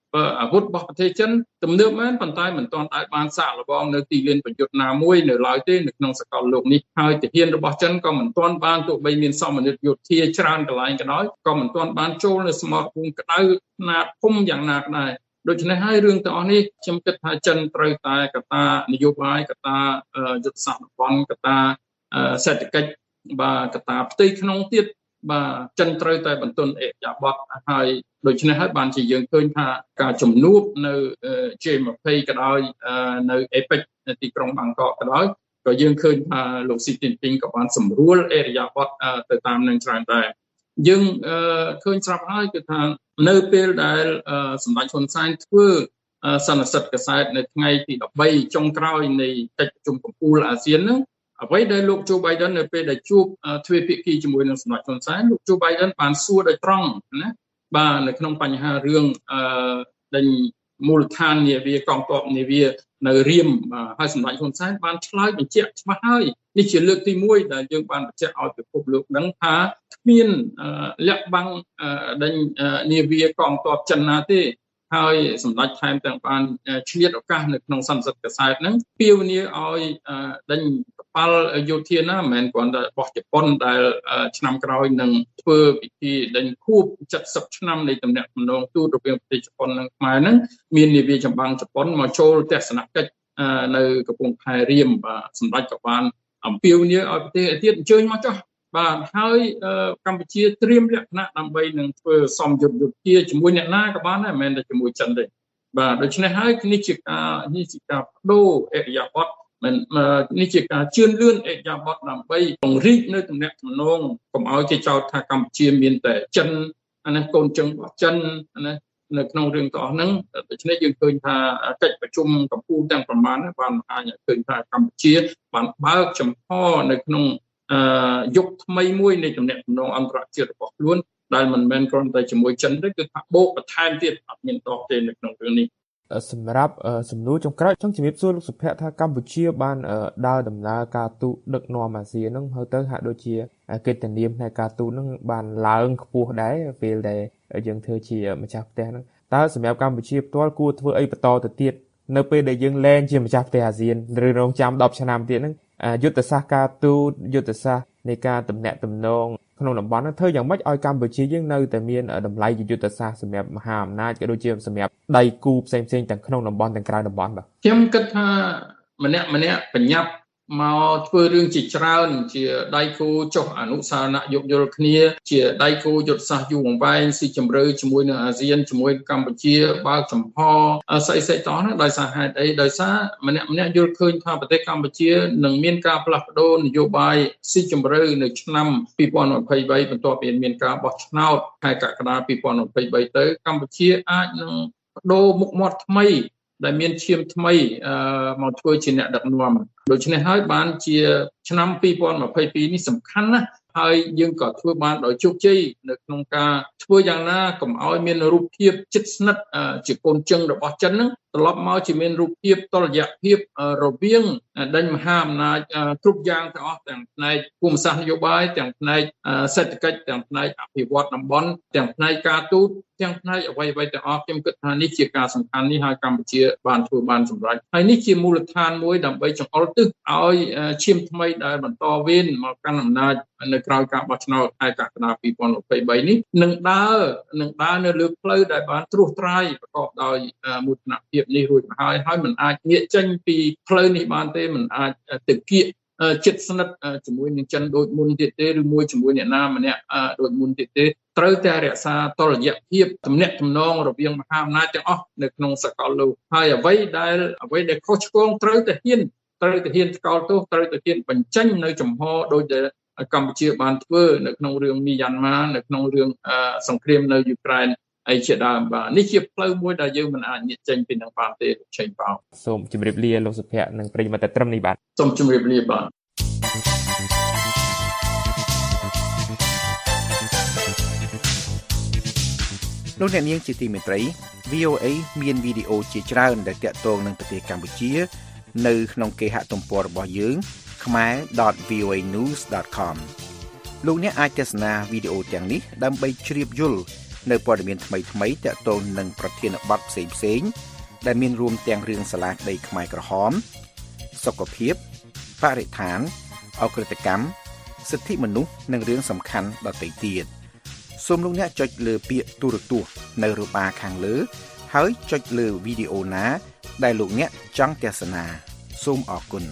អាវុធរបស់ប្រទេសចិនទំនើបមែនប៉ុន្តែមិនទាន់អាចបានសាកល្បងនៅទីលានប្រយុទ្ធណាមួយនៅឡើយទេនៅក្នុងសកលលោកនេះហើយទាហានរបស់ចិនក៏មិនទាន់បានទោះបីមានសមត្ថយោធាច្រើនកន្លែងក៏ដោយក៏មិនទាន់បានចូលនៅសមរភូមិក្តៅខ្នាតធំយ៉ាងណាក៏ដែរដូច្នេះហើយរឿងទាំងអស់នេះខ្ញុំគិតថាចិនត្រូវតែកត្តានយោបាយកត្តាយុទ្ធសាស្ត្រតំបន់កត្តាសេដ្ឋកិច្ចបាទកត្តាផ្ទៃក្នុងទៀតបាទចិនត្រូវតែបន្ទន់អេយ៉ាបតហើយដូច្នេះហើយបានជាយើងឃើញថាការជំនួបនៅ G20 ក៏ដោយនៅ APEC នៅទីក្រុងបាងកកក៏ដោយក៏យើងឃើញថាលោកស៊ីជីនពីងក៏បានសម្រួលអេយ៉ាបតទៅតាមនឹងច្រើនដែរយើងឃើញស្រាប់ហើយគឺថានៅពេលដែលសម្ដេចហ៊ុនសែនធ្វើសន្និសីទកាសែតនៅថ្ងៃទី13ចុងក្រោយនៃកិច្ចប្រជុំកំពូលអាស៊ានហ្នឹងអ្វីដែលលោកជូបៃដិននៅពេលដែលជួបទ្វេភាគីជាមួយនឹងសម្ដេចហ៊ុនសែនលោកជូបៃដិនបានសួរដោយត្រង់ណាបាទនៅក្នុងបញ្ហារឿងដេញមូលដ្ឋាននាវាកងទ័ពនាវានៅរៀមហើយសម្ដេចហ៊ុនសែនបានឆ្លើយបញ្ជាក់ច្បាស់ហើយនេះជាលើកទី1ដែលយើងបានបញ្ជាក់ឲ្យពិភពលោកដឹងថាគ្មានលាក់បាំងដេញនាវាកងទ័ពចិនណាទេហើយសម្ដេចថែមទាំងបានឆ្លៀតឱកាសនៅក្នុងសន្និសីទកាសែតហ្នឹងពាវនាឲ្យដេញកប៉ាល់យោធាណាមិនមែនគ្រាន់តែរបស់ជប៉ុនដែលឆ្នាំក្រោយនឹងធ្វើពិធីដេញខួប70ឆ្នាំនៃទំនាក់ទំនងទូតរវាងប្រទេសជប៉ុននិងខ្មែរហ្នឹងមាននាវាចម្បាំងជប៉ុនមកចូលទស្សនកិច្ចនៅកំពង់ផែរៀមបាទសម្ដេចក៏បានអំពាវនាវឲ្យប្រទេសទៀតអញ្ជើញមកចុះបាទហើយកម្ពុជាត្រៀមលក្ខណៈដើម្បីនឹងធ្វើសមយុទ្ធយោធាជាមួយអ្នកណាក៏បានដែរមិនមែនតែជាមួយចិនទេបាទដូច្នេះហើយនេះជាការបដូរអេរយាប័តមិននេះជាការជឿនលឿនអេរយាប័តដើម្បីពង្រីកនៅទំនាក់ទំនងកុំឲ្យគេចោទថាកម្ពុជាមានតែចិនអានេះកូនជើងរបស់ចិនណានៅក្នុងរឿងទាំងអស់ហ្នឹងដូច្នេះយើងឃើញថាកិច្ចប្រជុំកំពូលទាំងប្រមាណបានបង្ហាញឲ្យឃើញថាកម្ពុជាបានបើកចំហនៅក្នុងយុគថ្មីមួយនៃទំនាក់ទំនងអន្តរជាតិរបស់ខ្លួនដែលមិនមែនគ្រាន់តែជាមួយចិនទេគឺថាបូកបន្ថែមទៀតអត់មានតបទេនៅក្នុងរឿងនេះសម្រាប់សំណួរចុងក្រោយចង់ជំរាបសួរលោកសុភ័ក្រថាកម្ពុជាបានដើរដំណើរការទូតដឹកនាំអាស៊ានហ្នឹងហើយទៅហាក់ដូចជាកិត្តិនាមផ្នែកការទូតហ្នឹងបានឡើងខ្ពស់ដែរពេលដែលយើងធ្វើជាម្ចាស់ផ្ទះហ្នឹងតើសម្រាប់កម្ពុជាផ្ទាល់គួរធ្វើអីបន្តទៅទៀតនៅពេលដែលយើងលែងជាម្ចាស់ផ្ទះអាស៊ានឬរងចាំ10ឆ្នាំទៀតហ្នឹងយុទ្ធសាស្ត្រការទូតយុទ្ធសាស្ត្រនៃការទំនាក់ទំនងក្នុងតំបន់ហ្នឹងធ្វើយ៉ាងម៉េចឲ្យកម្ពុជាយើងនៅតែមានតម្លៃយុទ្ធសាស្ត្រសម្រាប់មហាអំណាចក៏ដូចជាសម្រាប់ដៃគូផ្សេងៗទាំងក្នុងតំបន់ទាំងក្រៅតំបន់បាទខ្ញុំគិតថាម្នាក់បញ្ញាប់មកធ្វើរឿងជាច្រើនជាដៃគូចុះអនុសារណៈយោគយល់គ្នាជាដៃគូយុទ្ធសាស្ត្រយូរអង្វែងស៊ីជម្រៅជាមួយនឹងអាស៊ានជាមួយកម្ពុជាបើកចំហស្អីតោះហ្នឹងដោយសារហេតុអីដោយសារម្នាក់យល់ឃើញថាប្រទេសកម្ពុជានឹងមានការផ្លាស់ប្ដូរនយោបាយស៊ីជម្រៅនៅឆ្នាំ2023បន្ទាប់ពីមានការបោះឆ្នោតខែកក្កដា2023ទៅកម្ពុជាអាចនឹងបដូរមុខមាត់ថ្មីដែលមានឈាមថ្មីមកធ្វើជាអ្នកដឹកនាំដូច្នេះហើយបានជាឆ្នាំ2022នេះសំខាន់ណាស់ហើយយើងក៏ធ្វើបានដោយជោគជ័យនៅក្នុងការធ្វើយ៉ាងណាកុំឲ្យមានរូបភាពជិតស្និទ្ធជាកូនជើងរបស់ចិនហ្នឹងត្រឡប់មកជាមានរូបភាពតុល្យភាពរវាងដេញមហាអំណាចគ្រប់យ៉ាងទាំងអស់ទាំងផ្នែកភូមិសាស្ត្រនយោបាយទាំងផ្នែកសេដ្ឋកិច្ចទាំងផ្នែកអភិវឌ្ឍតំបន់ទាំងផ្នែកការទូតទាំងផ្នែកអ្វីៗទាំងអស់ខ្ញុំគិតថានេះជាការសំខាន់នេះហើយកម្ពុជាបានធ្វើបានសម្រេចហើយនេះជាមូលដ្ឋានមួយដើម្បីចង្អុលទិសឲ្យឈាមថ្មីដែលបន្តវេនមកកាន់អំណាចនៅក្រៅការបោះឆ្នោតខែកក្កដា2023នេះនឹងដើរនៅលើផ្លូវដែលបានត្រួសត្រាយប្រកបដោយមោទនភាពនេះរួចមកហើយមិនអាចងាកចេញពីផ្លូវនេះបានទេមិនអាចទៅគៀកចិត្តស្និទ្ធជាមួយនឹងចិនដូចមុនទៀតទេឬមួយជាមួយអ្នកណាម្នាក់ដូចមុនទៀតទេត្រូវតែរក្សាតុល្យភាពទំនាក់ទំនងរវាងមហាអំណាចទាំងអស់នៅក្នុងសកលលោកហើយអ្វីដែលខុសឆ្គងត្រូវតែហ៊ានថ្កោលទោសត្រូវតែហ៊ានបញ្ចេញនៅចំហដូចដែលកម្ពុជាបានធ្វើនៅក្នុងរឿងមីយ៉ាន់ម៉ានៅក្នុងរឿងសង្គ្រាមនៅយូក្រែនអីជាដើមបាទនេះជាផ្លូវមួយដែលយើងមិនអាចងាកចេញពីនឹងបានទេលោកឆេងប៉ោសូមជម្រាបលាលោកសុភ័ក្រនិងប្រិយមិត្តត្រឹមនេះបាទសូមជម្រាបលាបាទលោកអ្នកនាងជាទីមេត្រី VOA មានវីដេអូជាច្រើនដែលទាក់ទងនឹងប្រទេសកម្ពុជានៅក្នុងគេហទំព័ររបស់យើង khmer.voanews.com លោកអ្នកអាចទស្សនាវីដេអូទាំងនេះដើម្បីជ្រាបយល់នៅព័ត៌មានថ្មីៗទាក់ទងនឹងប្រធានបទផ្សេងៗដែលមានរួមទាំងរឿងសាលាក្តីខ្មែរក្រហមសុខភាពបរិស្ថានអក្រិតកម្មសិទ្ធិមនុស្សនិងរឿងសំខាន់ដទៃទៀតសូមលោកអ្នកចុចលើពាក្យទូរទស្សន៍នៅរបារខាងលើហើយចុចលើវីដេអូណាដែលលោកអ្នកចង់ទស្សនាសូមអរគុណ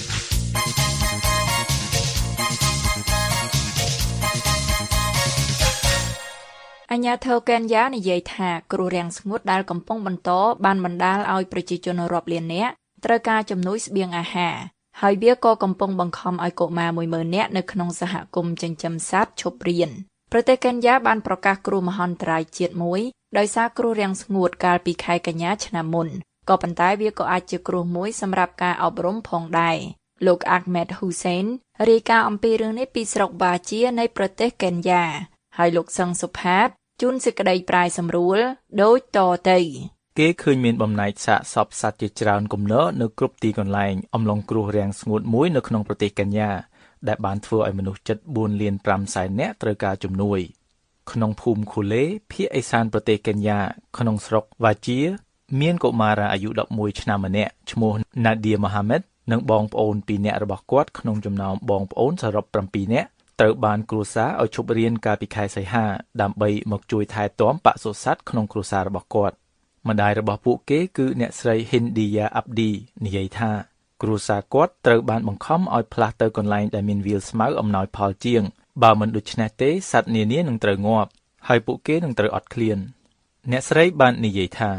អាញាធរកេនយ៉ានិយាយថាគ្រោះរាំងស្ងួតដែលកំពុងបន្តបានបណ្ដាលឲ្យប្រជាជនរាប់លាននាក់ត្រូវការជំនួយស្បៀងអាហារហើយវាក៏កំពុងបង្ខំឲ្យកុមារ 10000 នាក់នៅក្នុងសហគមន៍ចិញ្ចឹមសត្វឈប់រៀនប្រទេសកេនយ៉ាបានប្រកាសគ្រោះមហន្តរាយជាតិមួយដោយសារគ្រោះរាំងស្ងួតកាលពីខែកញ្ញាឆ្នាំមុនក៏ប៉ុន្តែវាក៏អាចជាគ្រោះមួយសម្រាប់ការអប់រំផងដែរលោកអាហ្មេតហ៊ូសេនរាយការណ៍អំពីរឿងនេះពីស្រុកបាជានៃប្រទេសកេនយ៉ាហើយលោកសឹងសុផាតជួនសេចក្តីប្រាយសម្រួលដូចតទៅគេឃើញមានបំណែកសាកសពសត្វជាច្រើនគំនរនៅគ្រប់ទីកន្លែងអំឡុងគ្រោះរាំងស្ងួតមួយនៅក្នុងប្រទេសកេនយ៉ាដែលបានធ្វើឲ្យមនុស្សជិត 4.5 សែននាក់ត្រូវការជំនួយក្នុងភូមិខូលេភាគឦសានប្រទេសកេនយ៉ាក្នុងស្រុកវ៉ាជាមានកុមារអាយុ11ឆ្នាំម្នាក់ឈ្មោះ Nadia Mohammed និងបងប្អូន2នាក់របស់គាត់ក្នុងចំណោមបងប្អូនសរុប7នាក់ត្រូវបានគ្រួសារឲ្យឈប់រៀនកាលពីខែសីហាដើម្បីមកជួយថែទាំបសុសត្វក្នុងគ្រួសាររបស់គាត់ម្ដាយរបស់ពួកគេគឺអ្នកស្រី Hindiya Abdi និយាយថាគ្រួសារគាត់ត្រូវបានបង្ខំឲ្យផ្លាស់ទៅកន្លែងដែលមានវាលស្មៅអំណោយផលជាងបើមិនដូច្នេះទេសត្វនានានឹងត្រូវងាប់ហើយពួកគេនឹងត្រូវអត់ឃ្លានអ្នកស្រីបាននិយាយថា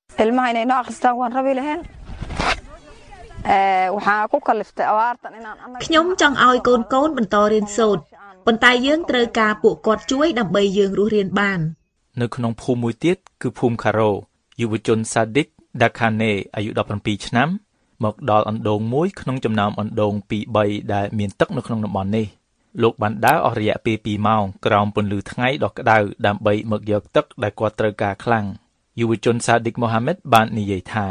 ខ្ញុំចង់ឲ្យកូនកូនបន្តរៀនសូត្រប៉ុន្តែយើងត្រូវការពួកគាត់ជួយដើម្បីយើងរស់រានបាននៅក្នុងភូមិមួយទៀតគឺភូមិការ៉ូយុវជនសាឌិកដាខាណេអាយុ17ឆ្នាំមកដល់អណ្ដូងមួយក្នុងចំណោមអណ្ដូង 2-3 ដែលមានទឹកនៅក្នុងតំបន់នេះលោកបានដើរអស់រយៈពេល2ម៉ោងក្រោមពន្លឺថ្ងៃដ៏ក្តៅដើម្បីមកយកទឹកដែលគាត់ត្រូវការខ្លាំងយុវជនសាឌិកម៉ូហាម៉េតបាននិយាយថា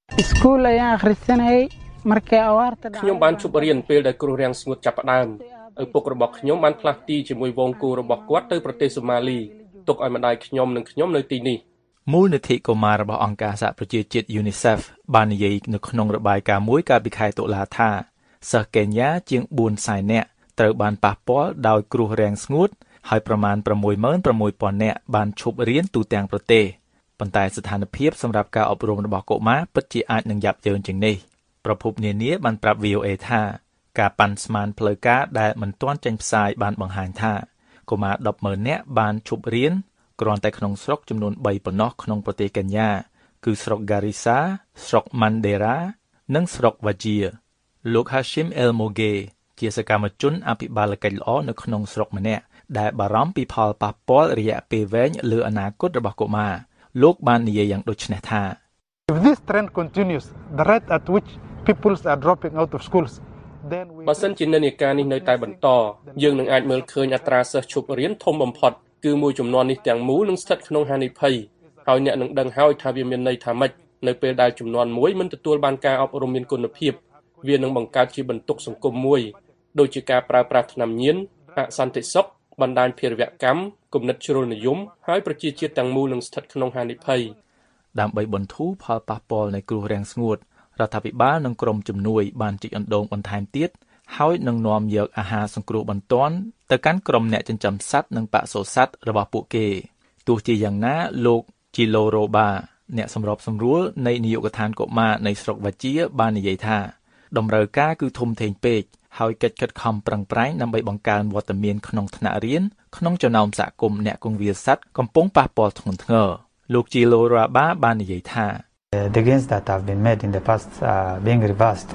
ខ្ញុំបានជប់រៀនពេលដែលគ្រោះរាំងស្ងួតចាប់ផ្ដើមឪពុករបស់ខ្ញុំបានផ្លាស់ទីជាមួយវងគោរបស់គាត់ទៅប្រទេសសូម៉ាលីទុកឲ្យម្ដាយខ្ញុំនិងខ្ញុំនៅទីនេះមូលនិធិកុមាររបស់អង្គការសហប្រជាជាតិ UNICEF បាននិយាយនៅក្នុងរបាយការណ៍មួយកាលពីខែតុលាថាសិស្សកេនយ៉ាជាង 4 សែននាក់ត្រូវបានប៉ះពាល់ដោយគ្រោះរាំងស្ងួតហើយប្រមាណ 66,000 នាក់បានឈប់រៀនទូទាំងប្រទេសប៉ុន្តែស្ថានភាពសម្រាប់ការអប់រំរបស់កុមារពិតជាអាចនឹងយ៉ាប់យ៉ឺនជាងនេះប្រភពនានាបានប្រាប់ VOA ថាការប៉ាន់ស្មានផ្លូវការដែលមិនទាន់ចេញផ្សាយបានបង្ហាញថាកុមារ 10,000 នាក់បានឈប់រៀនគ្រាន់តែក្នុងស្រុកចំនួន3ប៉ុណ្ណោះក្នុងប្រទេសកេនយ៉ាគឺស្រុក Garissa ស្រុក Mandera និងស្រុក Wajir លោក Hashim El Moge ជាសកម្មជនអភិបាលកិច្ចល្អនៅក្នុងស្រុកម្នាក់ដែលបារម្ភពីផលប៉ះពាល់រយៈពេលវែងលើអនាគតរបស់កុមារលោកបាននិយាយយ៉ាងដូចនេះថា If this trend continues, the rate at which people are dropping out of schools, then we បើសិនជានិន្នាការនេះនៅតែបន្តយើងនឹងអាចមើលឃើញអត្រាសិស្សឈប់រៀនធំបំផុតគឺមួយចំនួននេះទាំងមូលនឹងស្ថិតក្នុងហានិភ័យហើយអ្នកនឹងដឹងហើយថាវាមានន័យថាម៉េចនៅពេលដែលចំនួនមួយមិនទទួលបានការអប់រំមានគុណភាពវានឹងបង្កើតជាបន្ទុកសង្គមមួយដូចជាការប្រើប្រាស់ថ្នាំញៀនអសន្តិសុខបណ្ដាញភារវកម្មគំនិតជ្រុលនិយមហើយប្រជាជាតិទាំងមូលនឹងស្ថិតក្នុងហានិភ័យដើម្បីបន្ធូរផលប៉ះពាល់នៃគ្រោះរាំងស្ងួតរដ្ឋាភិបាលនិងក្រុមជំនួយបានជីកអណ្ដូងបន្ថែមទៀតហើយនឹងនាំយកអាហារសង្គ្រោះបន្ទាន់ទៅកាន់ក្រុមអ្នកចិញ្ចឹមសត្វនិងបសុសត្វរបស់ពួកគេទោះជាយ៉ាងណាលោក Chilo Roba អ្នកសម្របសម្រួលនៃនាយកដ្ឋានកុមារនៃស្រុកវ៉ាជាបាននិយាយថាតម្រូវការគឺធំធេងពេកហើយកិច្ចខិតខំប្រឹងប្រែងដើម្បីបង្កើនវត្តមានក្នុងថ្នាក់រៀនក្នុងចំណោមសហគមន៍អ្នកគង្វាលសត្វកំពុងប៉ះពាល់ធ្ងន់ធ្ងរលោក Chilo Roba បាននិយាយថា The gains that have been made in the past being reversed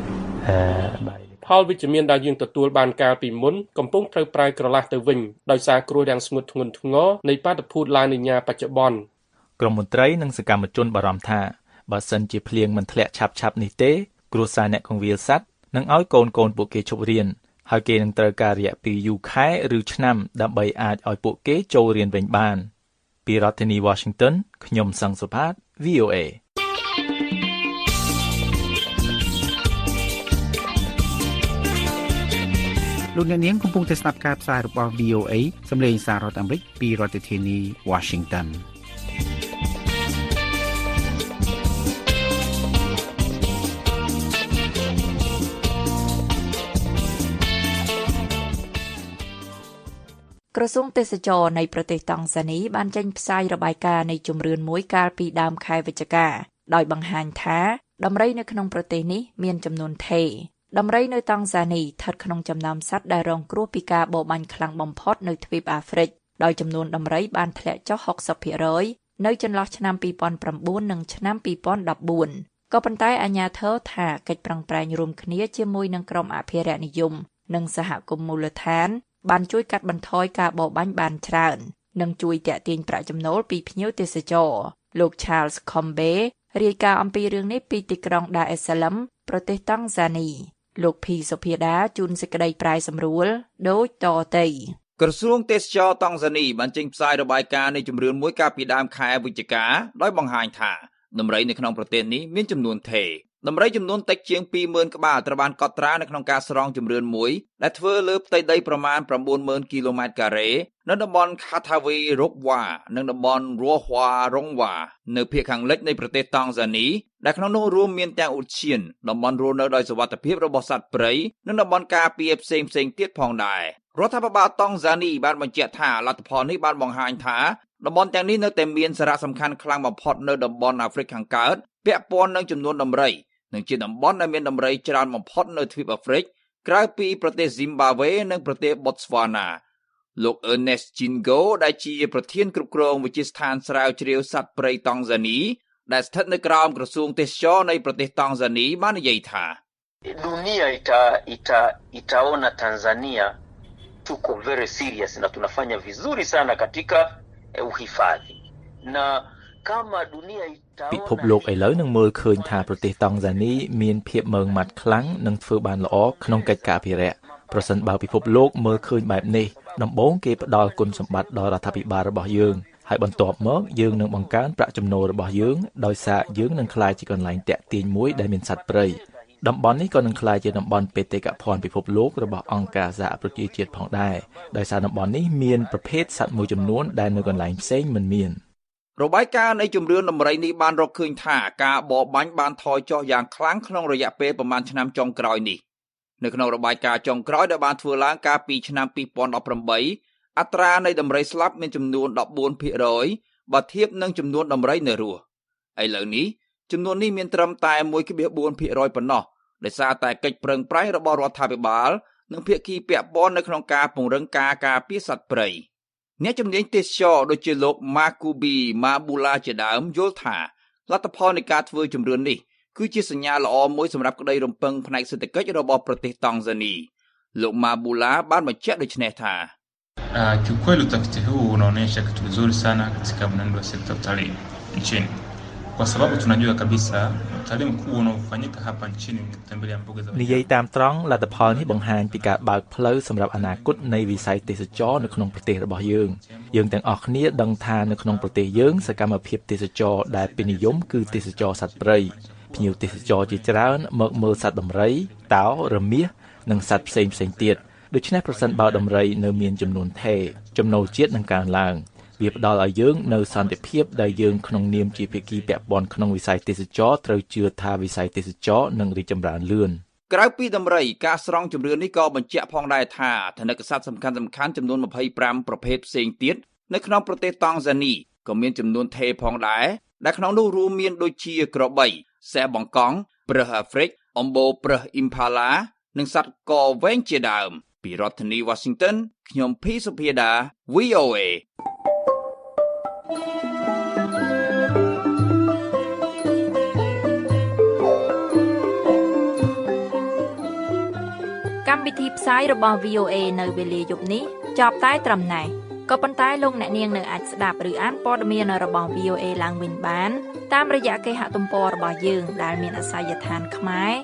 by ផលវិជ្ជមានដែលយើងទទួលបានកាលពីមុនកំពុងត្រូវប្រែក្រឡាស់ទៅវិញដោយសារគ្រោះរាំងស្ងួតធ្ងន់ធ្ងរនៃបាតុភូតឡានីញ៉ាបច្ចុប្បន្នក្រមមន្ត្រីនិងសកម្មជនបារម្ភថាបើសិនជាភ្លៀងមិនធ្លាក់ឆាប់ៗនេះទេគ្រួសារអ្នកគង្វាលសត្វនឹងឲ្យកូនពួកគេឈប់រៀនហើយគេនឹងត្រូវការរយៈពេលយូរខែឬឆ្នាំដើម្បីអាចឲ្យពួកគេចូលរៀនវិញបានពីរដ្ឋធានី Washington ខ្ញុំសង្សុផាត VOA លោកអ្នកនាងកំពុងតែស្ដាប់ការផ្សាយរបស់ VOA សំឡេងសាររដ្ឋអាមេរិកពីរដ្ឋធានី Washington ក្រសួងទេសចរនៃប្រទេសតង់ហ្សានីបានចេញផ្សាយរបាយការណ៍នៃជំរឿនមួយកាលពីដើមខែវិច្ឆិកាដោយបង្ហាញថាដំរីនៅក្នុងប្រទេសនេះមានចំនួនថេរដំរីនៅតង់ហ្សានីស្ថិតក្នុងចំណោមសត្វដែលរងគ្រោះពីការបរបាញ់ខ្លាំងបំផុតនៅទ្វីបអាហ្វ្រិកដោយចំនួនដំរីបានធ្លាក់ចុះ 60% នៅចន្លោះឆ្នាំ2009និងឆ្នាំ2014ក៏ប៉ុន្តែអាជ្ញាធរថាកិច្ចប្រឹងប្រែងរួមគ្នាជាមួយនឹងក្រុមអភិរក្សនិយមនិងសហគមន៍មូលដ្ឋានបានជួយកាត់បន្ថយការបរបាញ់បានច្រើននិងជួយទាក់ទាញប្រាក់ចំណូលពីភ្ញៀវទេសចរលោក Charles Combe រាយការណ៍អំពីរឿងនេះពីទីក្រុង Dar es Salaam ប្រទេសតង់ហ្សានីលោកភីសុភាដាជួនសេចក្តីប្រាយសម្រួលដូចតទៅក្រសួងទេសចរតង់ហ្សានីបានចេញផ្សាយរបាយការណ៍នៃជំរឿនមួយកាលពីដើមខែវិច្ឆិកាដោយបង្ហាញថាដំរីនៅក្នុងប្រទេសនេះមានចំនួនថេរដំរីចំនួនតិចជាង 20,000 ក្បាលត្រូវបានកត់ត្រានៅក្នុងការស្រង់ជំរឿនមួយដែលធ្វើលើផ្ទៃដីប្រមាណ 90,000 គីឡូម៉ែត្រការ៉េនៅតំបន់ Katavi Rokwa និងតំបន់ Ruahwa Rongwa នៅភាគខាងលិចនៃប្រទេសតង់ហ្សានីដែលក្នុងនោះរួមមានទាំងឧទ្យានតំបន់រស់នៅដោយសុវត្ថិភាពរបស់សត្វព្រៃនិងតំបន់ការពារផ្សេងៗទៀតផងដែររដ្ឋាភិបាលតង់ហ្សានីបានបញ្ជាក់ថាលទ្ធផលនេះបានបង្ហាញថាតំបន់ទាំងនេះនៅតែមានសារៈសំខាន់ខ្លាំងបំផុតនៅតំបន់អាហ្វ្រិកខាងកើតពាក់ព័ន្ធនឹងចំនួនដំរីនិងជាតំបន់ដែលមានដំរីច្រើនបំផុតនៅទ្វីបអាហ្វ្រិកក្រៅពីប្រទេស Zimbabwe និងប្រទេស Botswana លោក Ernest Jingo ដែលជាប្រធានគ្រប់គ្រងវិទ្យាស្ថានស្រាវជ្រាវសត្វព្រៃតង់ហ្សានីដែលស្ថិតនៅក្រោមក្រសួងទេសចរនៃប្រទេសតង់ហ្សានីបាននិយាយថា Dunia itaona Tanzania tuko very serious na tunafanya vizuri sana katika uhifadhi na ពិភពលោកឥឡូវនឹងមើលឃើញថាប្រទេសតង់ហ្សានីមានភាពម៉ឺងម៉ាត់ខ្លាំងនិងធ្វើបានល្អក្នុងកិច្ចការអភិរក្សប្រសិនបើពិភពលោកមើលឃើញបែបនេះដំបូងគេផ្ដល់គុណសម្បត្តិដល់រដ្ឋាភិបាលរបស់យើងហើយបន្ទាប់មកយើងនឹងបង្កើនប្រាក់ចំណូលរបស់យើងដោយសារយើងនឹងក្លាយជាកន្លែងតាក់ទាញមួយដែលមានសត្វព្រៃតំបន់នេះក៏នឹងក្លាយជាតំបន់បេតិកភណ្ឌពិភពលោករបស់អង្គការសហប្រជាជាតិផងដែរដោយសារតំបន់នេះមានប្រភេទសត្វមួយចំនួនដែលនៅកន្លែងផ្សេងមិនមានរបាយការណ៍នៃជំរឿនដំរីនេះបានរកឃើញថាការបរបាញ់បានថយចុះយ៉ាងខ្លាំងក្នុងរយៈពេលប្រមាណឆ្នាំចុងក្រោយនេះនៅក្នុងរបាយការណ៍ចុងក្រោយដែលបានធ្វើឡើងកាលពីឆ្នាំ2018អត្រានៃដំរីស្លាប់មានចំនួន 14% បើធៀបនឹងចំនួនដំរីនៅរស់ឥឡូវនេះចំនួននេះមានត្រឹមតែ 1.4% ប៉ុណ្ណោះដោយសារតែកិច្ចប្រឹងប្រែងរបស់រដ្ឋាភិបាលនិងភាគីពាក់ព័ន្ធនៅក្នុងការពង្រឹងការការពារសត្វព្រៃអ្នកជំនាញទេសចរដូចជាលោក Makubi Mabula ជាដើមយល់ថាលទ្ធផលនៃការធ្វើជំរឿននេះគឺជាសញ្ញាល្អមួយសម្រាប់ក្តីរំពឹងផ្នែកសេដ្ឋកិច្ចរបស់ប្រទេសតង់ហ្សានីលោក Mabula បានបញ្ជាក់ដូចនេះថា kiukweli utafiti huu unaonyesha kitu kizuri sana katika mwenendo wa sekta utalii nchini kwa sababu tunajua kabisa utalii mkuu unaofanyika hapa nchini ni kutembelea mbuga za និយាយតាមត្រង់លទ្ធផលនេះបង្ហាញពីការបើកផ្លូវសម្រាប់អនាគតនៃវិស័យទេសចរនៅក្នុងប្រទេសរបស់យើងទាំងអស់គ្នាដឹងថានៅក្នុងប្រទេសយើងសកម្មភាពទេសចរដែលពេញនិយមគឺទេសចរសត្វព្រៃភ្ញៀវទេសចរជាច្រើនមកមើលសត្វដំរីតោរមាសនិងសត្វផ្សេងទៀតដូច្នេះប្រសិនបើដំរីនៅមានចំនួនថេរចំណូលជាតិនឹងកើនឡើងវាផ្ដល់ឲ្យយើងនៅសន្តិភាពដែលយើងក្នុងនាមជាភាគីពាក់ព័ន្ធក្នុងវិស័យទេសចរត្រូវជឿថាវិស័យទេសចរនឹងរីកចម្រើនលឿនក្រៅពីដំរីការស្រង់ជំរឿននេះក៏បញ្ជាក់ផងដែរថាថនិកសត្វសំខាន់ចំនួន25ប្រភេទផ្សេងទៀតនៅក្នុងប្រទេសតង់ហ្សានីក៏មានចំនួនថេរផងដែរដែលក្នុងនោះរួមមានដូចជាក្របីសេះបង្កង់ប្រើសអាហ្វ្រិកអំបូរប្រើសអ៊ីមផាឡានិងសត្វកវែងជាដើមពីរដ្ឋធានី Washington ខ្ញុំភីសុភាដា VOA កម្មវិធីផ្សាយរបស់ VOA នៅវេលាយប់នេះចប់តែត្រឹមណេះក៏ប៉ុន្តែលោកអ្នកនាងនៅអាចស្ដាប់ឬអានព័ត៌មានរបស់ VOA ឡើងវិញបានតាមរយៈគេហទំព័ររបស់យើងដែលមានអាសយដ្ឋាន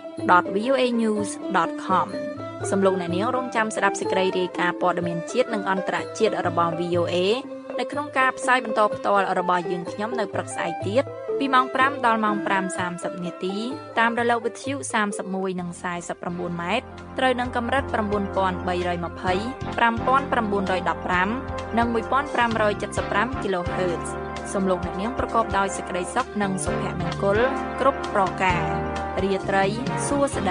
ខ្មែរ.voanews.com សំឡេងអ្នកនាងរងចាំស្ដាប់សេចក្តីរាយការណ៍ព័ត៌មានជាតិនិងអន្តរជាតិរបស់ VOA នៅក្នុងការផ្សាយបន្តផ្ទាល់របស់យើងខ្ញុំនៅព្រឹកស្អែកទៀតពីម៉ោង5ដល់ម៉ោង5:30នាទីតាមរលកវិទ្យុ31និង49ម៉ែត្រត្រូវនឹងកម្រិត9320 5915និង1575 kHz សូមលោកអ្នកនាងប្រកបដោយសេចក្តីសុខនិងសុភមង្គលគ្រប់ប្រការរាត្រីសួស្តី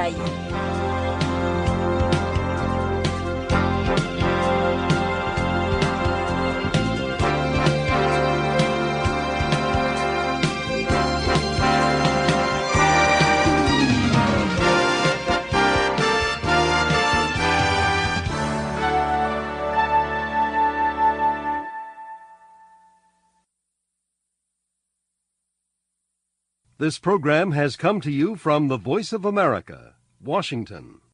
This program has come to you from the Voice of America, Washington.